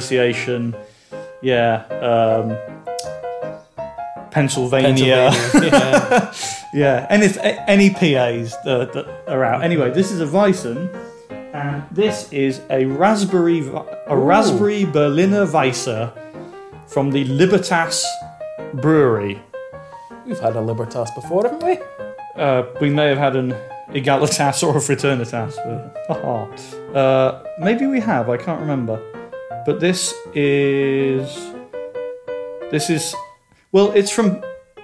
Speaker 1: Yeah. Pennsylvania.
Speaker 2: Yeah.
Speaker 1: Yeah. Any PAs that are out. Anyway, this is a Weissen, and this is a raspberry Berliner Weisse from the Libertas Brewery.
Speaker 2: We've had a Libertas before, haven't we?
Speaker 1: We may have had an Egalitas or a Fraternitas, but maybe we have. I can't remember. But this is. Well, it's from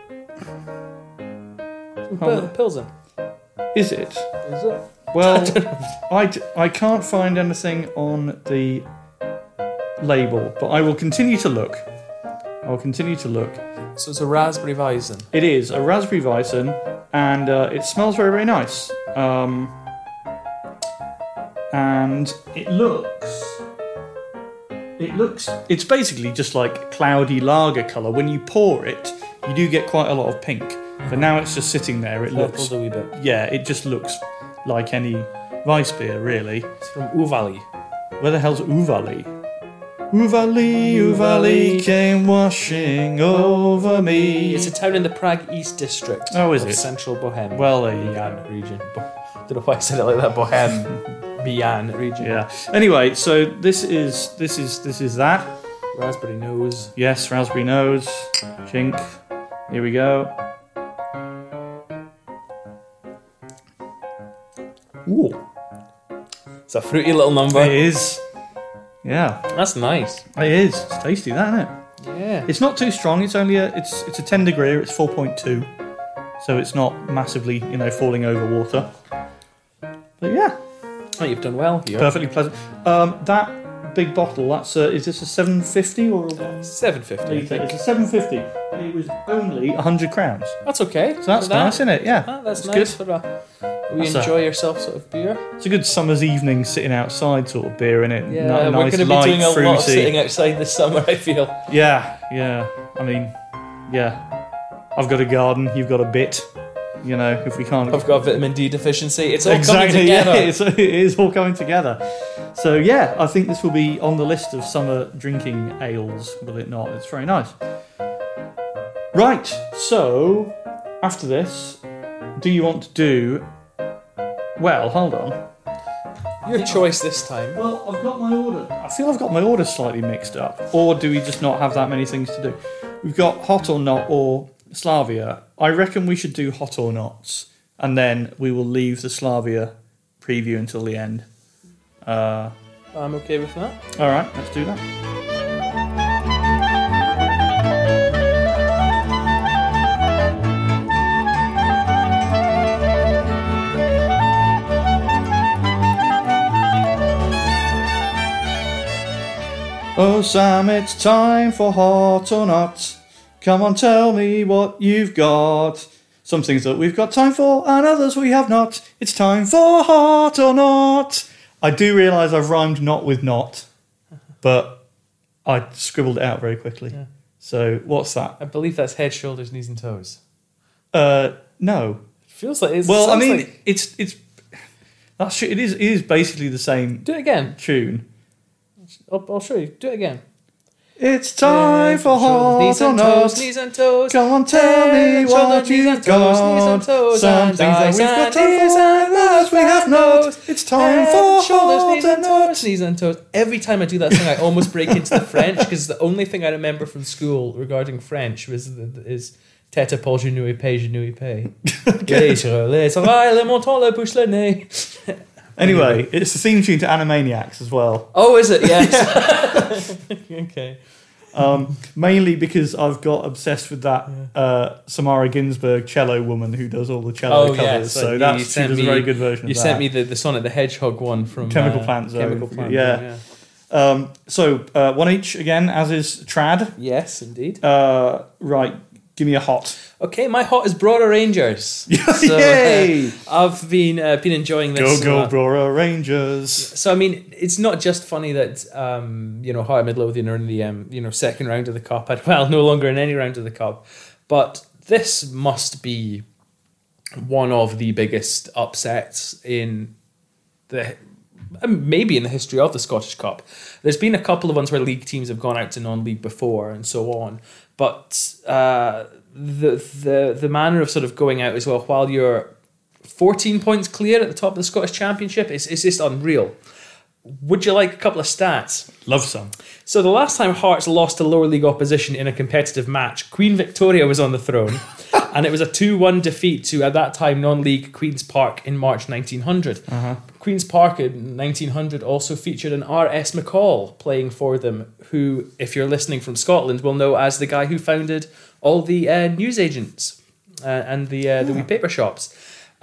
Speaker 2: Pilsen.
Speaker 1: Is it?
Speaker 2: Is it?
Speaker 1: Well, I can't find anything on the label, but I will continue to look.
Speaker 2: So it's a raspberry Weizen.
Speaker 1: It is a raspberry Weizen, and it smells very, very nice. And it's basically just like cloudy lager colour. When you pour it, you do get quite a lot of pink. But now it's just sitting there. It looks
Speaker 2: a wee bit.
Speaker 1: Yeah, it just looks like any Weiss beer, really.
Speaker 2: It's from Uvali.
Speaker 1: Where the hell's Uvali? Uvali came washing over me.
Speaker 2: It's a town in the Prague East district.
Speaker 1: Oh, is it?
Speaker 2: Central Bohemia.
Speaker 1: Well, there you
Speaker 2: go. Region. Don't know why I said it like that. Bohemian region.
Speaker 1: Yeah. Anyway, so this is that.
Speaker 2: Raspberry nose.
Speaker 1: Yes, raspberry nose. Chink. Here we go. Ooh.
Speaker 2: It's a fruity little number.
Speaker 1: It is. Yeah.
Speaker 2: That's nice.
Speaker 1: It is. It's tasty, that, isn't it?
Speaker 2: Yeah.
Speaker 1: It's not too strong. It's only it's a 10 degree. It's 4.2. So it's not massively, falling over water. But yeah.
Speaker 2: Oh, you've done well here.
Speaker 1: Perfectly pleasant. That big bottle. That's is this a 750 or a 1
Speaker 2: 750. I
Speaker 1: litre?
Speaker 2: think.
Speaker 1: It's a 750. It was only 100 crowns.
Speaker 2: That's okay.
Speaker 1: So that's nice, isn't it? Yeah.
Speaker 2: That's
Speaker 1: That's
Speaker 2: nice
Speaker 1: good.
Speaker 2: for we
Speaker 1: That's
Speaker 2: enjoy yourself sort of beer.
Speaker 1: It's a good summer's evening sitting outside sort of beer, innit?
Speaker 2: Yeah, we're
Speaker 1: nice,
Speaker 2: going to be
Speaker 1: light,
Speaker 2: doing a lot of
Speaker 1: fruity.
Speaker 2: sitting outside this summer, I feel.
Speaker 1: Yeah. I mean, yeah. I've got a garden. You've got a bit. You know, if we can't.
Speaker 2: I've got vitamin D deficiency. It's all coming
Speaker 1: Exactly.
Speaker 2: together.
Speaker 1: Yeah, it is all coming together. So yeah, I think this will be on the list of summer drinking ales. Will it not? It's very nice. Right. So after this, do you want to do? Well, hold on.
Speaker 2: Your choice this time.
Speaker 1: Well, I've got my order. I feel I've got my order slightly mixed up. Or do we just not have that many things to do? We've got hot or not or Slavia. I reckon we should do hot or nots, and then we will leave the Slavia preview until the end.
Speaker 2: I'm okay with that.
Speaker 1: All right, let's do that. Oh Sam, it's time for hot or not. Come on, tell me what you've got. Some things that we've got time for and others we have not. It's time for hot or not. I do realise I've rhymed not with not, but I scribbled it out very quickly.
Speaker 2: Yeah.
Speaker 1: So what's that?
Speaker 2: I believe that's head, shoulders, knees and toes.
Speaker 1: No.
Speaker 2: Feels like it's...
Speaker 1: Well, I
Speaker 2: sounds
Speaker 1: mean,
Speaker 2: like-
Speaker 1: it's that's it is basically the same
Speaker 2: Do it again.
Speaker 1: tune.
Speaker 2: I'll show you. Do it again.
Speaker 1: It's time for hot
Speaker 2: knees
Speaker 1: or
Speaker 2: and
Speaker 1: not.
Speaker 2: toes, knees and toes.
Speaker 1: Come on, tell me
Speaker 2: Head,
Speaker 1: what
Speaker 2: shoulders, knees
Speaker 1: you've
Speaker 2: and toes, knees and
Speaker 1: got.
Speaker 2: toes,
Speaker 1: Some
Speaker 2: and
Speaker 1: things that
Speaker 2: eyes
Speaker 1: we've got
Speaker 2: and
Speaker 1: time
Speaker 2: ears
Speaker 1: for,
Speaker 2: and
Speaker 1: and others we have
Speaker 2: nose.
Speaker 1: not. It's time
Speaker 2: Head,
Speaker 1: for
Speaker 2: shoulders,
Speaker 1: hot
Speaker 2: knees
Speaker 1: or
Speaker 2: and
Speaker 1: not.
Speaker 2: toes, knees and toes. Every time I do that song, I almost break into the French because the only thing I remember from school regarding French is Tete Paul, je ne paye, je ne paye. Les relais, ça va, le montant, le pouce, le nez.
Speaker 1: Anyway, it's the theme tune to Animaniacs as well.
Speaker 2: Oh, is it? Yes. Okay.
Speaker 1: Mainly because I've got obsessed with that Samara Ginsberg cello woman who does all the cello
Speaker 2: Oh,
Speaker 1: covers.
Speaker 2: yeah.
Speaker 1: So
Speaker 2: you
Speaker 1: that's she
Speaker 2: sent
Speaker 1: does a
Speaker 2: me-
Speaker 1: very good version
Speaker 2: You
Speaker 1: of
Speaker 2: sent
Speaker 1: that.
Speaker 2: me the Sonic the Hedgehog one from
Speaker 1: Chemical Plant Zone.
Speaker 2: Chemical Plant
Speaker 1: Yeah.
Speaker 2: Zone,
Speaker 1: So one each again, as is trad.
Speaker 2: Yes, indeed.
Speaker 1: Right, give me a hot.
Speaker 2: Okay, my hot is Brora Rangers. So,
Speaker 1: Yay!
Speaker 2: I've been enjoying
Speaker 1: Go
Speaker 2: this.
Speaker 1: go Brora Rangers.
Speaker 2: So I mean, it's not just funny that Heart of Midlothian are in the second round of the cup. Well, no longer in any round of the cup, but this must be one of the biggest upsets in the maybe in the history of the Scottish Cup. There's been a couple of ones where league teams have gone out to non-league before and so on, but the manner of sort of going out as well while you're 14 points clear at the top of the Scottish Championship is just unreal. Would you like a couple of stats?
Speaker 1: Love some.
Speaker 2: So the last time Hearts lost to lower league opposition in a competitive match, Queen Victoria was on the throne, and it was a 2-1 defeat to, at that time, non-league Queen's Park in March 1900. Queen's Park in 1900 also featured an R.S. McCall playing for them, who, if you're listening from Scotland, will know as the guy who founded all the newsagents and the wee paper shops.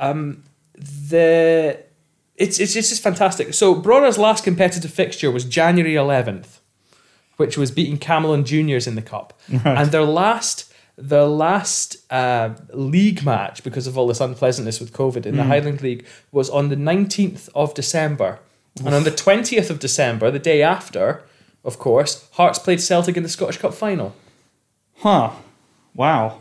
Speaker 2: It's just fantastic. So Brora's last competitive fixture was January 11th, which was beating Camelon Juniors in the cup.
Speaker 1: Right.
Speaker 2: And their last league match, because of all this unpleasantness with COVID in the Highland League, was on the 19th of December. And on the 20th of December, the day after, of course, Hearts played Celtic in the Scottish Cup final.
Speaker 1: Huh. Wow.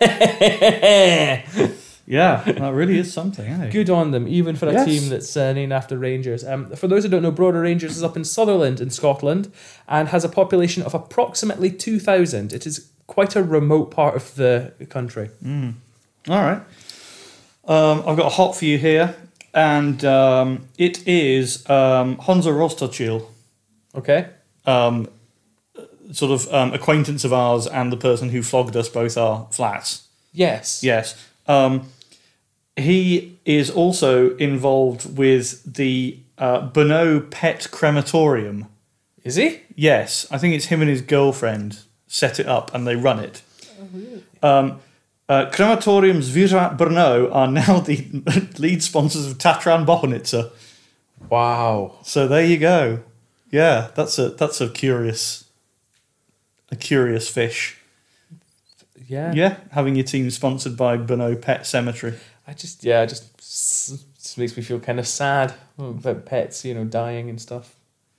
Speaker 1: Yeah, that really is something, eh?
Speaker 2: Good on them, even for a
Speaker 1: Yes.
Speaker 2: team that's named after Rangers. For those who don't know, Brora Rangers is up in Sutherland in Scotland and has a population of approximately 2,000. It is quite a remote part of the country.
Speaker 1: All right. I've got a hot for you here, and it is Honza Rostocil,
Speaker 2: Okay?
Speaker 1: sort of acquaintance of ours and the person who flogged us both our flats.
Speaker 2: Yes.
Speaker 1: Yes. He is also involved with the Bonneau Pet Crematorium.
Speaker 2: Is he?
Speaker 1: Yes, I think it's him and his girlfriend set it up and they run it.
Speaker 2: Oh, really?
Speaker 1: Crematoriums Virat Brno are now the lead sponsors of Tatran Bohunice.
Speaker 2: Wow.
Speaker 1: So there you go. Yeah, that's a curious fish.
Speaker 2: Yeah.
Speaker 1: Yeah, having your team sponsored by Bono Pet Cemetery.
Speaker 2: It just makes me feel kind of sad about pets, dying and stuff.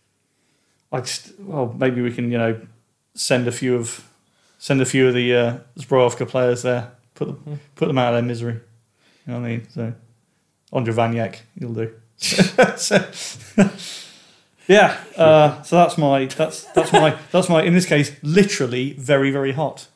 Speaker 1: Maybe we can, send a few of the Zbrojovka players there, put them out of their misery. You know what I mean? So, Ondra Vanyak, you'll do. Yeah. So that's my. In this case, literally very, very hot.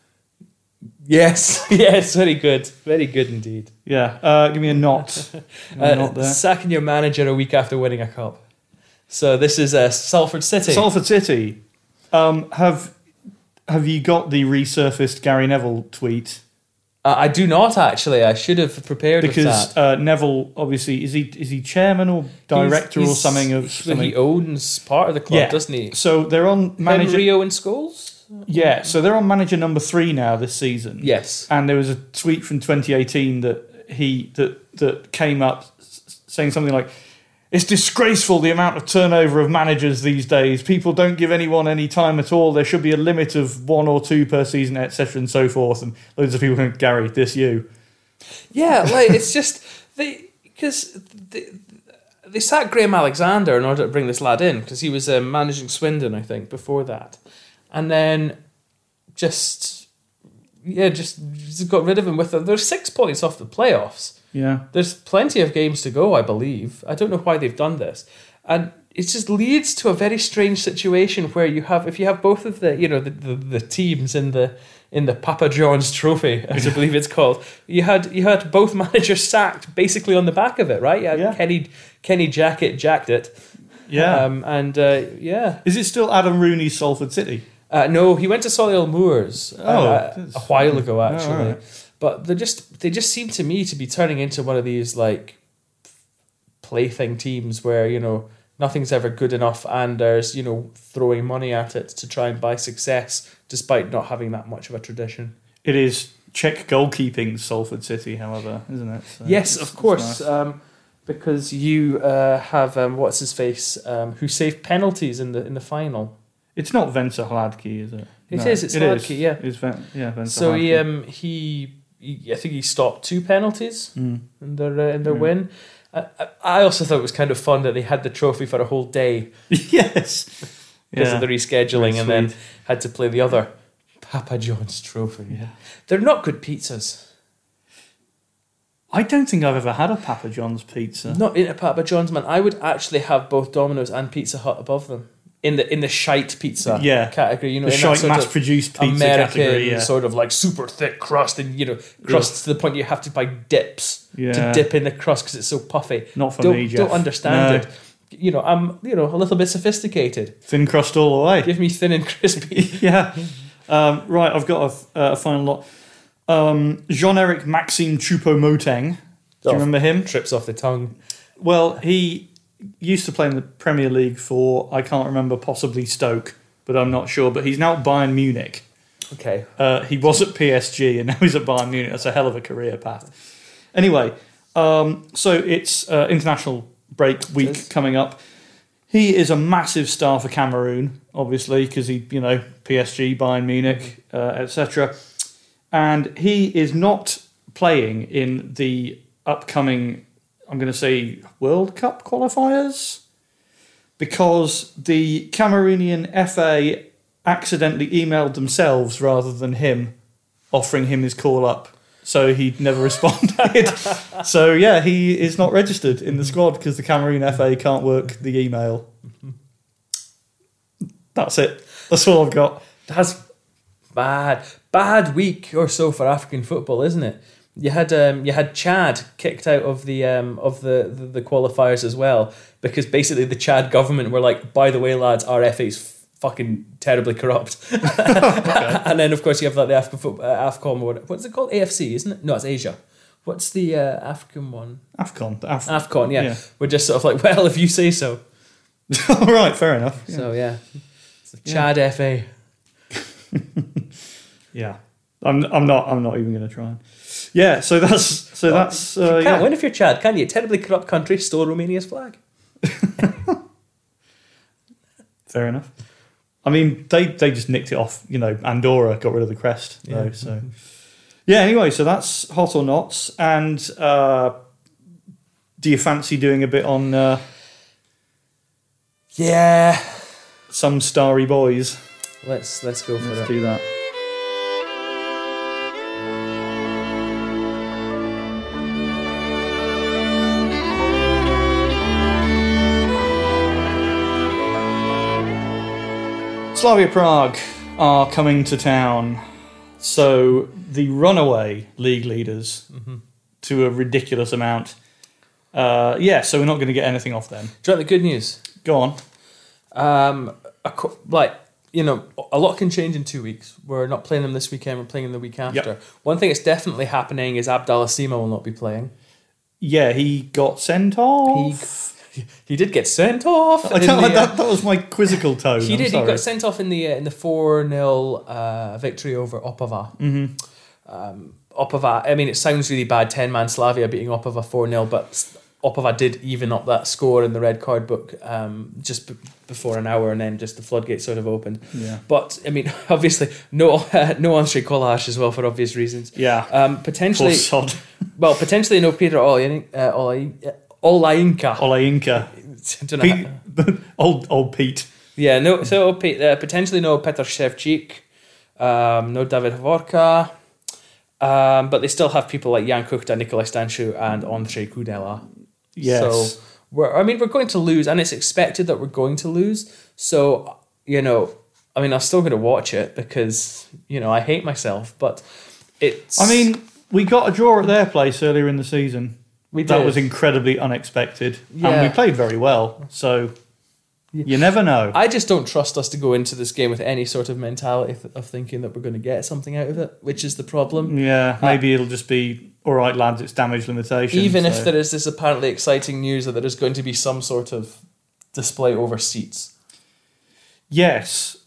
Speaker 2: Yes, very good indeed.
Speaker 1: Yeah. Give me a knot. Knot there.
Speaker 2: Sacking your manager a week after winning a cup. So this is Salford City.
Speaker 1: Salford City. Have you got the resurfaced Gary Neville tweet?
Speaker 2: I do not actually. I should have prepared
Speaker 1: because
Speaker 2: with that.
Speaker 1: Neville, obviously, is he chairman or director or something of something?
Speaker 2: He owns part of the club, doesn't he?
Speaker 1: So they're on manager
Speaker 2: Rio and Scholes.
Speaker 1: Yeah, so they're on manager number 3 now this season.
Speaker 2: Yes,
Speaker 1: and there was a tweet from 2018 that came up saying something like, "It's disgraceful the amount of turnover of managers these days. People don't give anyone any time at all. There should be a limit of 1 or 2 per season, etc. and so forth." And loads of people going, "Gary, this you."
Speaker 2: Yeah, like it's just because they sacked Graham Alexander in order to bring this lad in because he was managing Swindon, I think, before that, and then just got rid of him with they're 6 points off the playoffs.
Speaker 1: Yeah,
Speaker 2: there's plenty of games to go, I believe. I don't know why they've done this, and it just leads to a very strange situation where if you have both of the teams in the Papa John's Trophy, as I believe it's called, you had both managers sacked basically on the back of it, right?
Speaker 1: Yeah.
Speaker 2: Kenny Jackett jacked it.
Speaker 1: Yeah,
Speaker 2: yeah.
Speaker 1: Is it still Adam Rooney's Salford City?
Speaker 2: No, he went to Solihull Moors a while ago, actually.
Speaker 1: Oh, right.
Speaker 2: But they just seem to me to be turning into one of these like plaything teams where nothing's ever good enough, and there's throwing money at it to try and buy success, despite not having that much of a tradition.
Speaker 1: It is Czech goalkeeping Salford City, however, isn't it? So
Speaker 2: yes, of course.
Speaker 1: Nice.
Speaker 2: Because you have what's his face who saved penalties in the final.
Speaker 1: It's not Venter Hladky, is it?
Speaker 2: It is. It's Hladky, yeah.
Speaker 1: It's Venter
Speaker 2: so
Speaker 1: Hladky.
Speaker 2: He I think he stopped 2 penalties in their win. I also thought it was kind of fun that they had the trophy for a whole day.
Speaker 1: Yes.
Speaker 2: Because of the rescheduling, and then had to play the other Papa John's Trophy.
Speaker 1: Yeah.
Speaker 2: They're not good pizzas.
Speaker 1: I don't think I've ever had a Papa John's pizza.
Speaker 2: Not in a Papa John's, man. I would actually have both Domino's and Pizza Hut above them. In the shite pizza category,
Speaker 1: the shite mass-produced pizza
Speaker 2: American
Speaker 1: category,
Speaker 2: sort of like super thick crust, and crusts to the point you have to buy dips to dip in the crust because it's so puffy.
Speaker 1: Not for me, Jeff.
Speaker 2: Don't understand it. I'm a little bit sophisticated.
Speaker 1: Thin crust all the way.
Speaker 2: Give me thin and crispy.
Speaker 1: Yeah. Right, I've got a final lot. Jean-Eric Maxime Choupo-Moting. Do you remember him?
Speaker 2: Trips off the tongue.
Speaker 1: Well, he used to play in the Premier League for, I can't remember, possibly Stoke, but I'm not sure. But he's now at Bayern Munich.
Speaker 2: Okay.
Speaker 1: He was at PSG and now he's at Bayern Munich. That's a hell of a career path. Anyway, so it's international break week coming up. He is a massive star for Cameroon, obviously, because he, PSG, Bayern Munich, etc. And he is not playing in the upcoming, I'm going to say, World Cup qualifiers, because the Cameroonian FA accidentally emailed themselves rather than him, offering him his call up. So he never responded. So yeah, he is not registered in the squad because the Cameroon FA can't work the email. That's it. That's all I've got.
Speaker 2: That's bad week or so for African football, isn't it? You had Chad kicked out of the qualifiers as well, because basically the Chad government were like, by the way, lads, our FA's fucking terribly corrupt. Okay. And then of course you have like the AFCON or what's it called? AFC, isn't it? No, it's Asia. What's the African one?
Speaker 1: AFCON.
Speaker 2: AFCON, yeah. We're just sort of like, well, if you say so.
Speaker 1: All right, fair enough.
Speaker 2: Yeah. So yeah, it's the Chad FA.
Speaker 1: Yeah, I'm not even going to try. Yeah, so that's
Speaker 2: you can't win if you're Chad, can you? A terribly corrupt country stole Romania's flag.
Speaker 1: Fair enough. I mean, they just nicked it off. Andorra got rid of the crest, though.
Speaker 2: Yeah.
Speaker 1: So, yeah. Anyway, so that's hot or not. And do you fancy doing a bit on
Speaker 2: Yeah.
Speaker 1: some starry boys?
Speaker 2: Let's go for
Speaker 1: Let's
Speaker 2: it.
Speaker 1: do that. Slavia Prague are coming to town. So the runaway league leaders to a ridiculous amount. So we're not going to get anything off them.
Speaker 2: Do you want the good news?
Speaker 1: Go on.
Speaker 2: A lot can change in 2 weeks. We're not playing them this weekend. We're playing them the week after.
Speaker 1: Yep.
Speaker 2: One thing that's definitely happening is Abdallah Sima will not be playing.
Speaker 1: Yeah, he got sent off.
Speaker 2: He did get sent off.
Speaker 1: That was my quizzical tone.
Speaker 2: He
Speaker 1: I'm
Speaker 2: did.
Speaker 1: sorry.
Speaker 2: He got sent off in the 4-0 victory over Opava. Opava. I mean, it sounds really bad. 10-man Slavia beating Opava 4-0, but Opava did even up that score in the red card book just before an hour, and then just the floodgates sort of opened.
Speaker 1: Yeah.
Speaker 2: But I mean, obviously, no Andrei Kolář as well for obvious reasons.
Speaker 1: Yeah.
Speaker 2: Potentially.
Speaker 1: Poor sod.
Speaker 2: Well, potentially no Peter Olainka.
Speaker 1: Olainka.
Speaker 2: Don't know.
Speaker 1: Pete, old Pete.
Speaker 2: Yeah, no. So potentially no Petr Ševčík, no David Hovorka, but they still have people like Jan Kuchta, Nikolai Stanchu, and Ondřej Kudela.
Speaker 1: Yes.
Speaker 2: So we're going to lose, and it's expected that we're going to lose. So I'm still going to watch it because I hate myself, but it's.
Speaker 1: I mean, we got a draw at their place earlier in the season.
Speaker 2: We did.
Speaker 1: That was incredibly unexpected,
Speaker 2: Yeah.
Speaker 1: and we played very well. So you never know.
Speaker 2: I just don't trust us to go into this game with any sort of mentality of thinking that we're going to get something out of it, which is the problem.
Speaker 1: Yeah, maybe it'll just be all right, lads. It's damage limitation.
Speaker 2: Even
Speaker 1: so.
Speaker 2: if there is this apparently exciting news that there is going to be some sort of display over seats.
Speaker 1: Yes,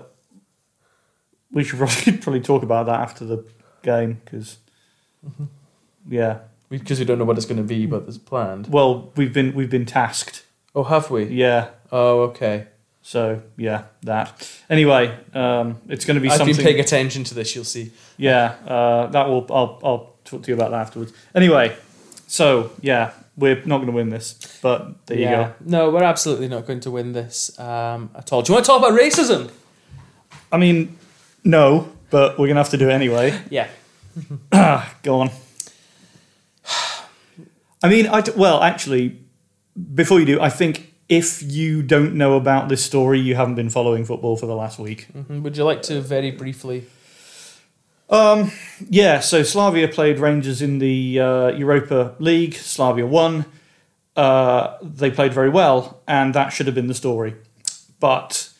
Speaker 1: we should probably talk about that after the game because, yeah.
Speaker 2: Because we don't know what it's going to be, but it's planned.
Speaker 1: Well, we've been tasked.
Speaker 2: Oh, have we?
Speaker 1: Yeah.
Speaker 2: Oh, okay.
Speaker 1: So yeah, that. Anyway, it's going to be
Speaker 2: I've
Speaker 1: something.
Speaker 2: been paying attention to this. You'll see.
Speaker 1: Yeah, that will. I'll talk to you about that afterwards. Anyway, so yeah, we're not going to win this, but there you go.
Speaker 2: No, we're absolutely not going to win this at all. Do you want to talk about racism?
Speaker 1: I mean, no, but we're going to have to do it anyway.
Speaker 2: Yeah.
Speaker 1: Go on. I mean, actually, before you do, I think if you don't know about this story, you haven't been following football for the last week.
Speaker 2: Mm-hmm. Would you like to very briefly?
Speaker 1: Yeah, so Slavia played Rangers in the Europa League. Slavia won. They played very well, and that should have been the story. But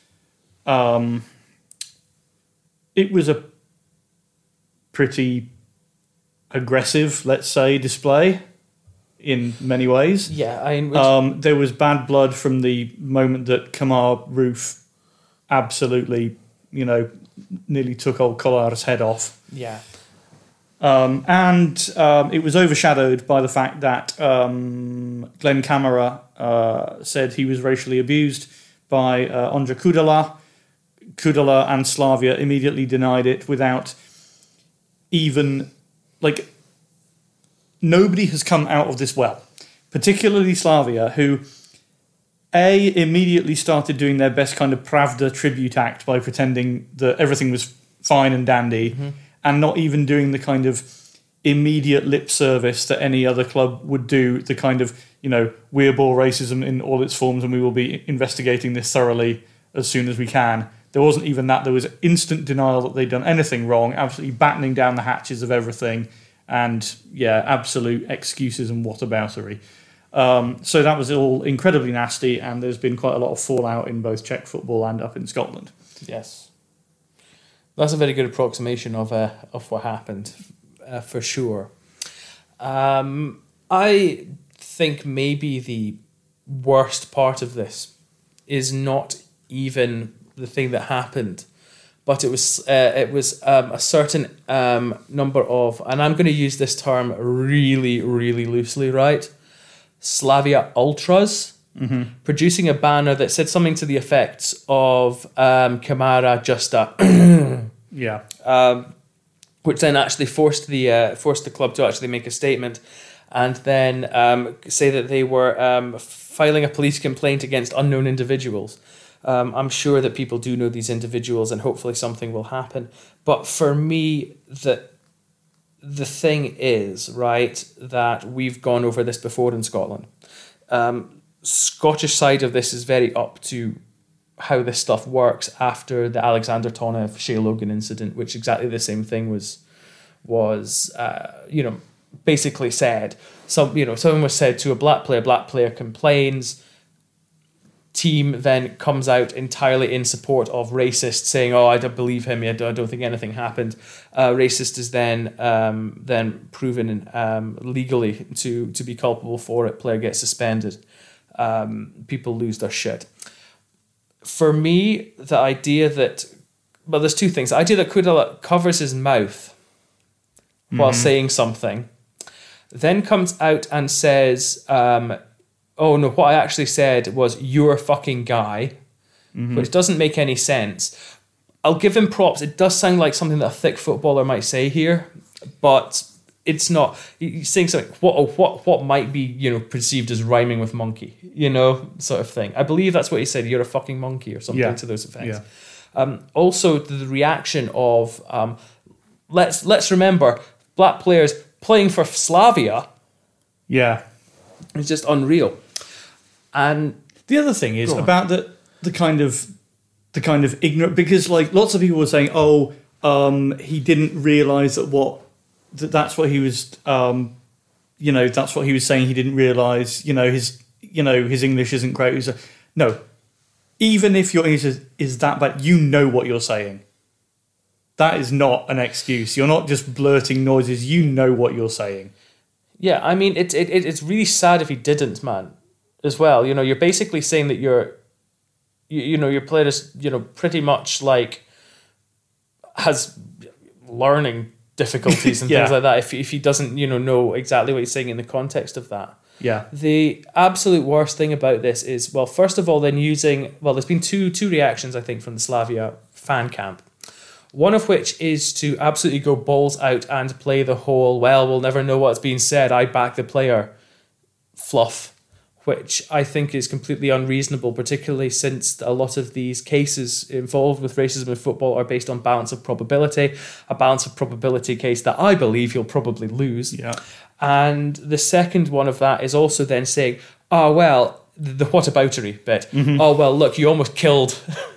Speaker 1: it was a pretty aggressive, let's say, display in many ways.
Speaker 2: Yeah, I mean,
Speaker 1: there was bad blood from the moment that Kamar Roof absolutely, nearly took old Kolar's head off.
Speaker 2: yeah.
Speaker 1: And it was overshadowed by the fact that Glenn Kamara said he was racially abused by Ondřej Kudela. Kudela and Slavia immediately denied it without even, nobody has come out of this well, particularly Slavia, who immediately started doing their best kind of Pravda tribute act by pretending that everything was fine and dandy, and not even doing the kind of immediate lip service that any other club would do, the kind of, we abhor racism in all its forms and we will be investigating this thoroughly as soon as we can. There wasn't even that. There was instant denial that they'd done anything wrong, absolutely battening down the hatches of everything, and, yeah, absolute excuses and whataboutery. So that was all incredibly nasty, and there's been quite a lot of fallout in both Czech football and up in Scotland.
Speaker 2: Yes. That's a very good approximation of what happened, for sure. I think maybe the worst part of this is not even the thing that happened, but it was a certain number of, and I'm going to use this term really, really loosely, right? Slavia ultras producing a banner that said something to the effects of Kamara Justa.
Speaker 1: Yeah.
Speaker 2: Which then actually forced the club to actually make a statement and then say that they were filing a police complaint against unknown individuals. I'm sure that people do know these individuals and hopefully something will happen. But for me, the thing is, right, that we've gone over this before in Scotland. Scottish side of this is very up to how this stuff works after the Alexander Tonev Shea Logan incident, which exactly the same thing was basically said. Someone was said to a black player complains, team then comes out entirely in support of racist, saying, "Oh, I don't believe him. I don't think anything happened." Racist is then proven legally to be culpable for it. Player gets suspended. People lose their shit. For me, the idea that there's two things. The idea that Kudala covers his mouth while saying something, then comes out and says, "Oh no, what I actually said was you're a fucking guy," which doesn't make any sense. I'll give him props. It does sound like something that a thick footballer might say here, but it's not. He's saying something what might be perceived as rhyming with monkey, sort of thing. I believe that's what he said. You're a fucking monkey or something to those effects. Yeah. Also, the reaction of let's remember black players playing for Slavia.
Speaker 1: Yeah,
Speaker 2: it's just unreal. And
Speaker 1: the other thing is about the kind of ignorant, because like lots of people were saying, he didn't realise that's what he was that's what he was saying. He didn't realise his English isn't great. No, even if your English is that bad, you know what you're saying. That is not an excuse. You're not just blurting noises. You know what you're saying.
Speaker 2: Yeah, I mean, it's really sad if he didn't, man. As well, you're basically saying that your player is pretty much like has learning difficulties and things like that. If he doesn't know exactly what he's saying in the context of that.
Speaker 1: Yeah.
Speaker 2: The absolute worst thing about this is, well, first of all, then there's been two reactions I think from the Slavia fan camp. One of which is to absolutely go balls out and play the whole, we'll never know what's being said, I back the player fluff, which I think is completely unreasonable, particularly since a lot of these cases involved with racism in football are based on balance of probability, a balance of probability case that I believe you'll probably lose.
Speaker 1: Yeah. And
Speaker 2: the second one of that is also then saying, the whataboutery bit. Mm-hmm. Oh, well, look, you almost killed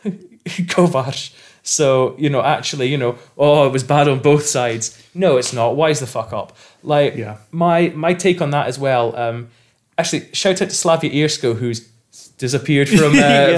Speaker 2: Kovac. So, actually, it was bad on both sides. No, it's not. Wise the fuck up. Like, my take on that as well. Actually, shout out to Slavia Irsko, who's disappeared from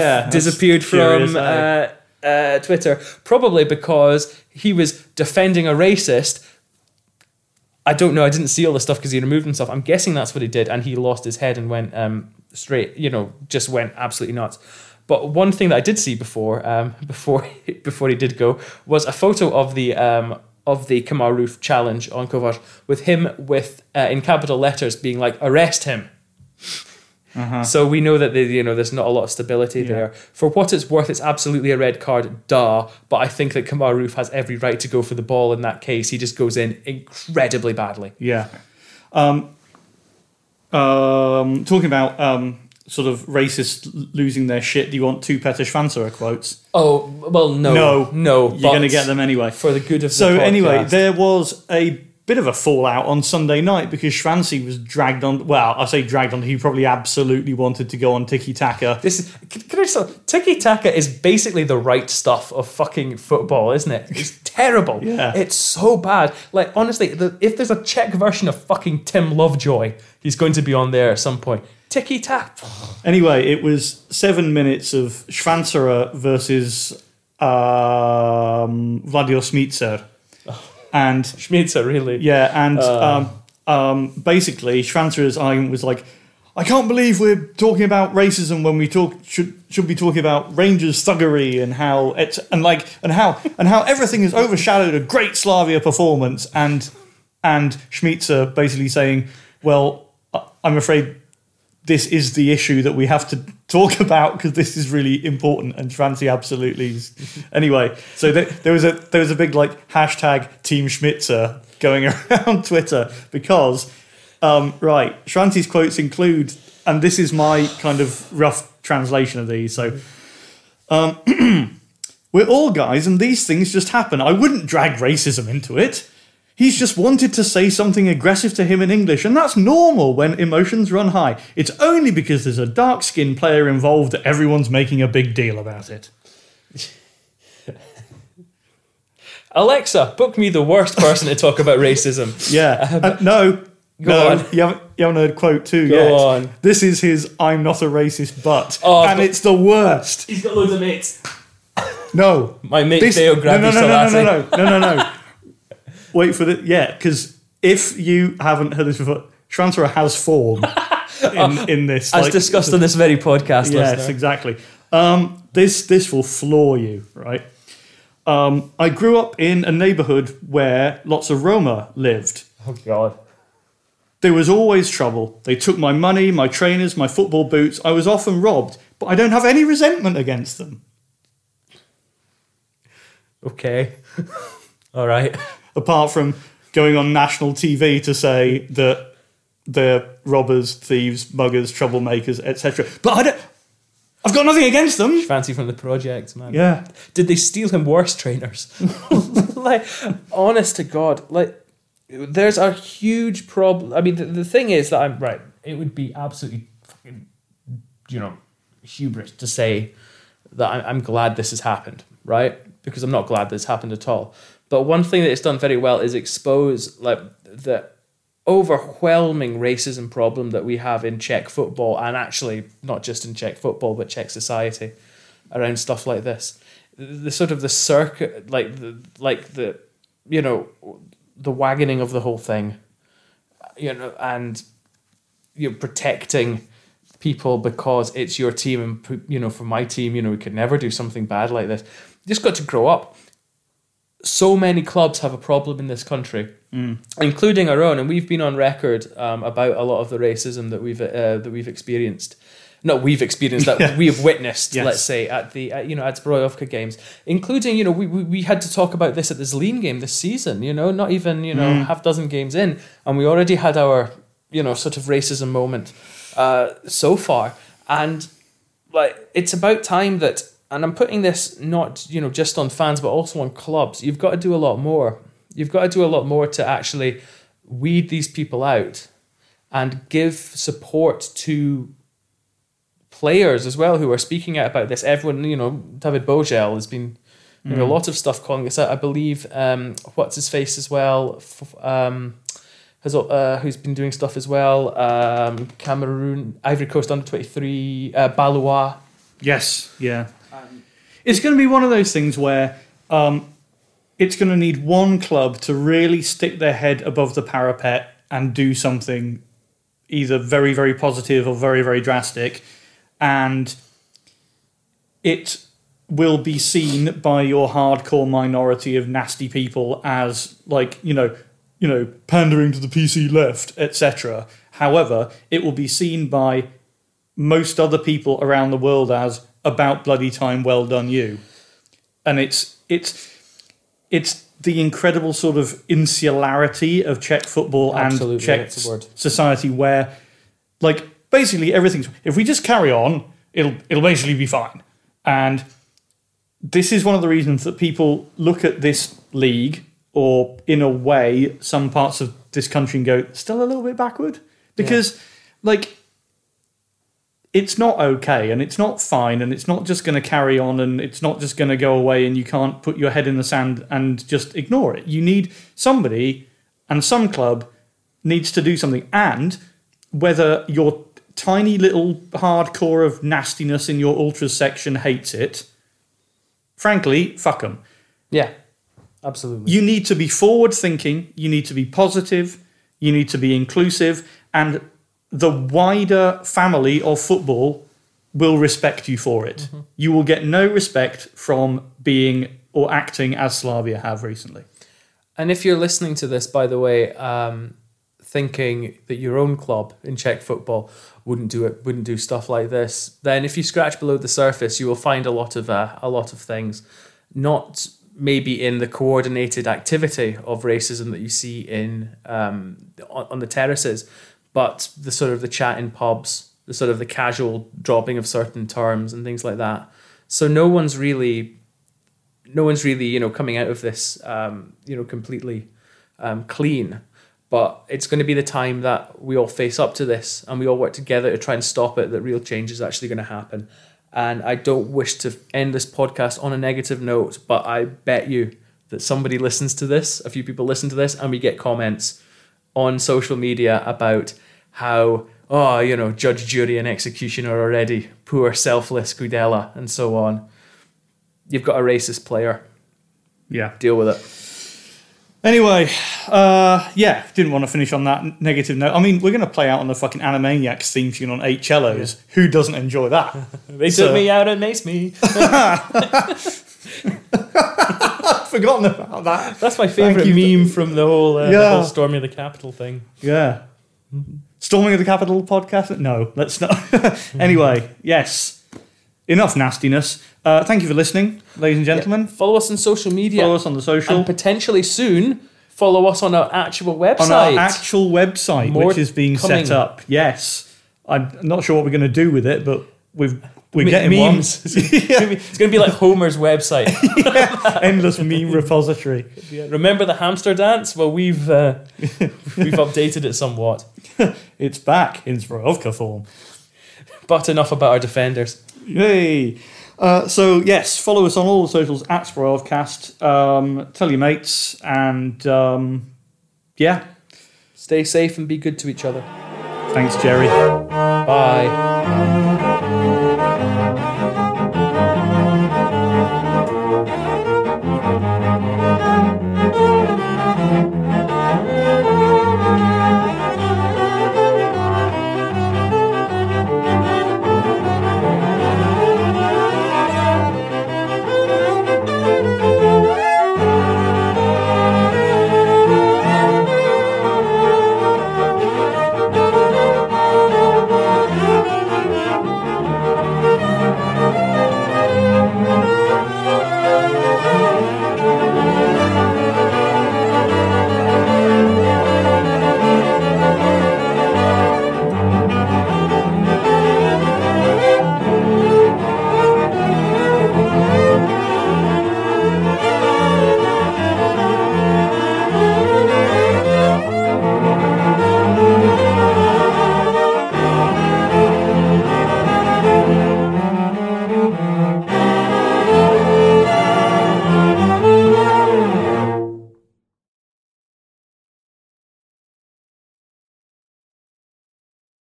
Speaker 2: Twitter, probably because he was defending a racist. I don't know. I didn't see all the stuff because he removed himself. I'm guessing that's what he did, and he lost his head and went straight. Just went absolutely nuts. But one thing that I did see before he did go was a photo of the Kemar Roof challenge on Kovac with him in capital letters being like, "Arrest him." Uh-huh. So we know that there's not a lot of stability there. For what it's worth, it's absolutely a red card, duh. But I think that Kemar Roof has every right to go for the ball in that case. He just goes in incredibly badly.
Speaker 1: Yeah. Talking about sort of racists losing their shit, do you want two Petr Schwanzer quotes?
Speaker 2: Oh, well, no.
Speaker 1: You're going to get them anyway.
Speaker 2: For the good of the podcast.
Speaker 1: So anyway, there was a bit of a fallout on Sunday night because Schwanzer was dragged on. Well, I say dragged on. He probably absolutely wanted to go on Tiki Taka.
Speaker 2: Tiki Taka is basically the right stuff of fucking football, isn't it? It's terrible.
Speaker 1: Yeah.
Speaker 2: It's so bad. Like, honestly, if there's a Czech version of fucking Tim Lovejoy, he's going to be on there at some point. Tiki Taka.
Speaker 1: Anyway, it was 7 minutes of Schwanzer versus Vladio Smicer. And
Speaker 2: Schmitzer, really?
Speaker 1: Yeah, and basically Schwanzer's argument was like, I can't believe we're talking about racism when we should be talking about Rangers thuggery and how everything has overshadowed a great Slavia performance, and Schmitzer basically saying, well, I'm afraid this is the issue that we have to talk about because this is really important. And Schwanzi absolutely is. Anyway, so there was a big like hashtag Team Schmitzer going around Twitter because Schwanzi's quotes include, and this is my kind of rough translation of these. So we're all guys, and these things just happen. I wouldn't drag racism into it. He's just wanted to say something aggressive to him in English, and that's normal when emotions run high. It's only because there's a dark-skinned player involved that everyone's making a big deal about it.
Speaker 2: Alexa, book me the worst person to talk about racism.
Speaker 1: Yeah.
Speaker 2: Go on.
Speaker 1: You haven't heard quote 2
Speaker 2: Go
Speaker 1: yet.
Speaker 2: on.
Speaker 1: This is his I'm not a racist but.
Speaker 2: Oh,
Speaker 1: it's the worst.
Speaker 2: He's got loads of mates.
Speaker 1: No.
Speaker 2: My mate Theo Gravi Salati.
Speaker 1: No. Wait for the... Yeah, because if you haven't heard this before, Schwanzer has form in this.
Speaker 2: As discussed on this very podcast,
Speaker 1: yes,
Speaker 2: listener.
Speaker 1: exactly. This will floor you, right? I grew up in a neighbourhood where lots of Roma lived.
Speaker 2: Oh, God.
Speaker 1: There was always trouble. They took my money, my trainers, my football boots. I was often robbed, but I don't have any resentment against them.
Speaker 2: Okay. All right.
Speaker 1: Apart from going on national TV to say that they're robbers, thieves, muggers, troublemakers, etc. But I've got nothing against them.
Speaker 2: Fancy from the project, man.
Speaker 1: Yeah.
Speaker 2: Did they steal him worse trainers? Like, honest to God, like, there's a huge problem. I mean, the thing is that I'm right. It would be absolutely fucking, hubris to say that I'm glad this has happened, right? Because I'm not glad this happened at all. But one thing that it's done very well is expose like the overwhelming racism problem that we have in Czech football, and actually not just in Czech football, but Czech society around stuff like this. The sort of the circuit, the wagoning of the whole thing, and you're protecting people because it's your team, and for my team, we could never do something bad like this. You just got to grow up. So many clubs have a problem in this country, including our own, and we've been on record about a lot of the racism that we've experienced. Not we've experienced, that we have witnessed. Yes. Let's say at the at Zbrojovka games, including we had to talk about this at the Zlín game this season. Not even half dozen games in, and we already had our sort of racism moment so far, and like it's about time that. And I'm putting this not, just on fans, but also on clubs. You've got to do a lot more. You've got to do a lot more to actually weed these people out and give support to players as well who are speaking out about this. Everyone, David Bogel has been doing a lot of stuff calling this out. I believe, what's his face as well, who's been doing stuff as well. Cameroon, Ivory Coast under 23, Balois.
Speaker 1: Yes, yeah. It's going to be one of those things where it's going to need one club to really stick their head above the parapet and do something either very, very positive or very, very drastic. And it will be seen by your hardcore minority of nasty people as pandering to the PC left, etc. However, it will be seen by most other people around the world as about bloody time, well done you. And it's the incredible sort of insularity of Czech football and Czech society where basically everything's, if we just carry on, it'll basically be fine. And this is one of the reasons that people look at this league, or in a way some parts of this country, and go, still a little bit backward, because it's not okay, and it's not fine, and it's not just going to carry on, and it's not just going to go away, and you can't put your head in the sand and just ignore it. You need somebody, and some club needs to do something. And whether your tiny little hardcore of nastiness in your ultras section hates it, frankly, fuck them.
Speaker 2: Yeah, absolutely.
Speaker 1: You need to be forward-thinking, you need to be positive, you need to be inclusive, and the wider family of football will respect you for it. Mm-hmm. You will get no respect from being or acting as Slavia have recently.
Speaker 2: And if you're listening to this, by the way, thinking that your own club in Czech football wouldn't do stuff like this. Then if you scratch below the surface, you will find a lot of things, not maybe in the coordinated activity of racism that you see in on the terraces, but the sort of the chat in pubs, the sort of the casual dropping of certain terms and things like that. So no one's really, coming out of this, completely clean. But it's going to be the time that we all face up to this and we all work together to try and stop it, that real change is actually going to happen. And I don't wish to end this podcast on a negative note, but I bet you that somebody listens to this, a few people listen to this, and we get comments on social media about how, judge, jury, and executioner already, poor, selfless Gudella, and so on. You've got a racist player.
Speaker 1: Yeah.
Speaker 2: Deal with it.
Speaker 1: Anyway, didn't want to finish on that negative note. I mean, we're going to play out on the fucking Animaniacs theme tune on 8 cellos. Yeah. Who doesn't enjoy that?
Speaker 2: They took me out and maced me.
Speaker 1: I've forgotten about that.
Speaker 2: That's my favourite meme from the whole Storming of the Capitol thing.
Speaker 1: Yeah. Storming of the Capitol podcast? No, let's not. Anyway, yes. Enough nastiness. Thank you for listening, ladies and gentlemen.
Speaker 2: Yeah. Follow us on social media.
Speaker 1: Follow us on the social.
Speaker 2: And potentially soon, follow us on our actual website.
Speaker 1: On our actual website, which is being set up. Yes. I'm not sure what we're going to do with it, but we're getting
Speaker 2: memes. It's going to be like Homer's website.
Speaker 1: Endless meme repository.
Speaker 2: Yeah. Remember the hamster dance? Well, we've updated it somewhat.
Speaker 1: It's back in Zbrojovka form.
Speaker 2: But enough about our defenders.
Speaker 1: Yay! So yes, follow us on all the socials at Zbrojovcast. Tell your mates, and
Speaker 2: stay safe and be good to each other.
Speaker 1: Thanks, Jerry.
Speaker 2: Bye.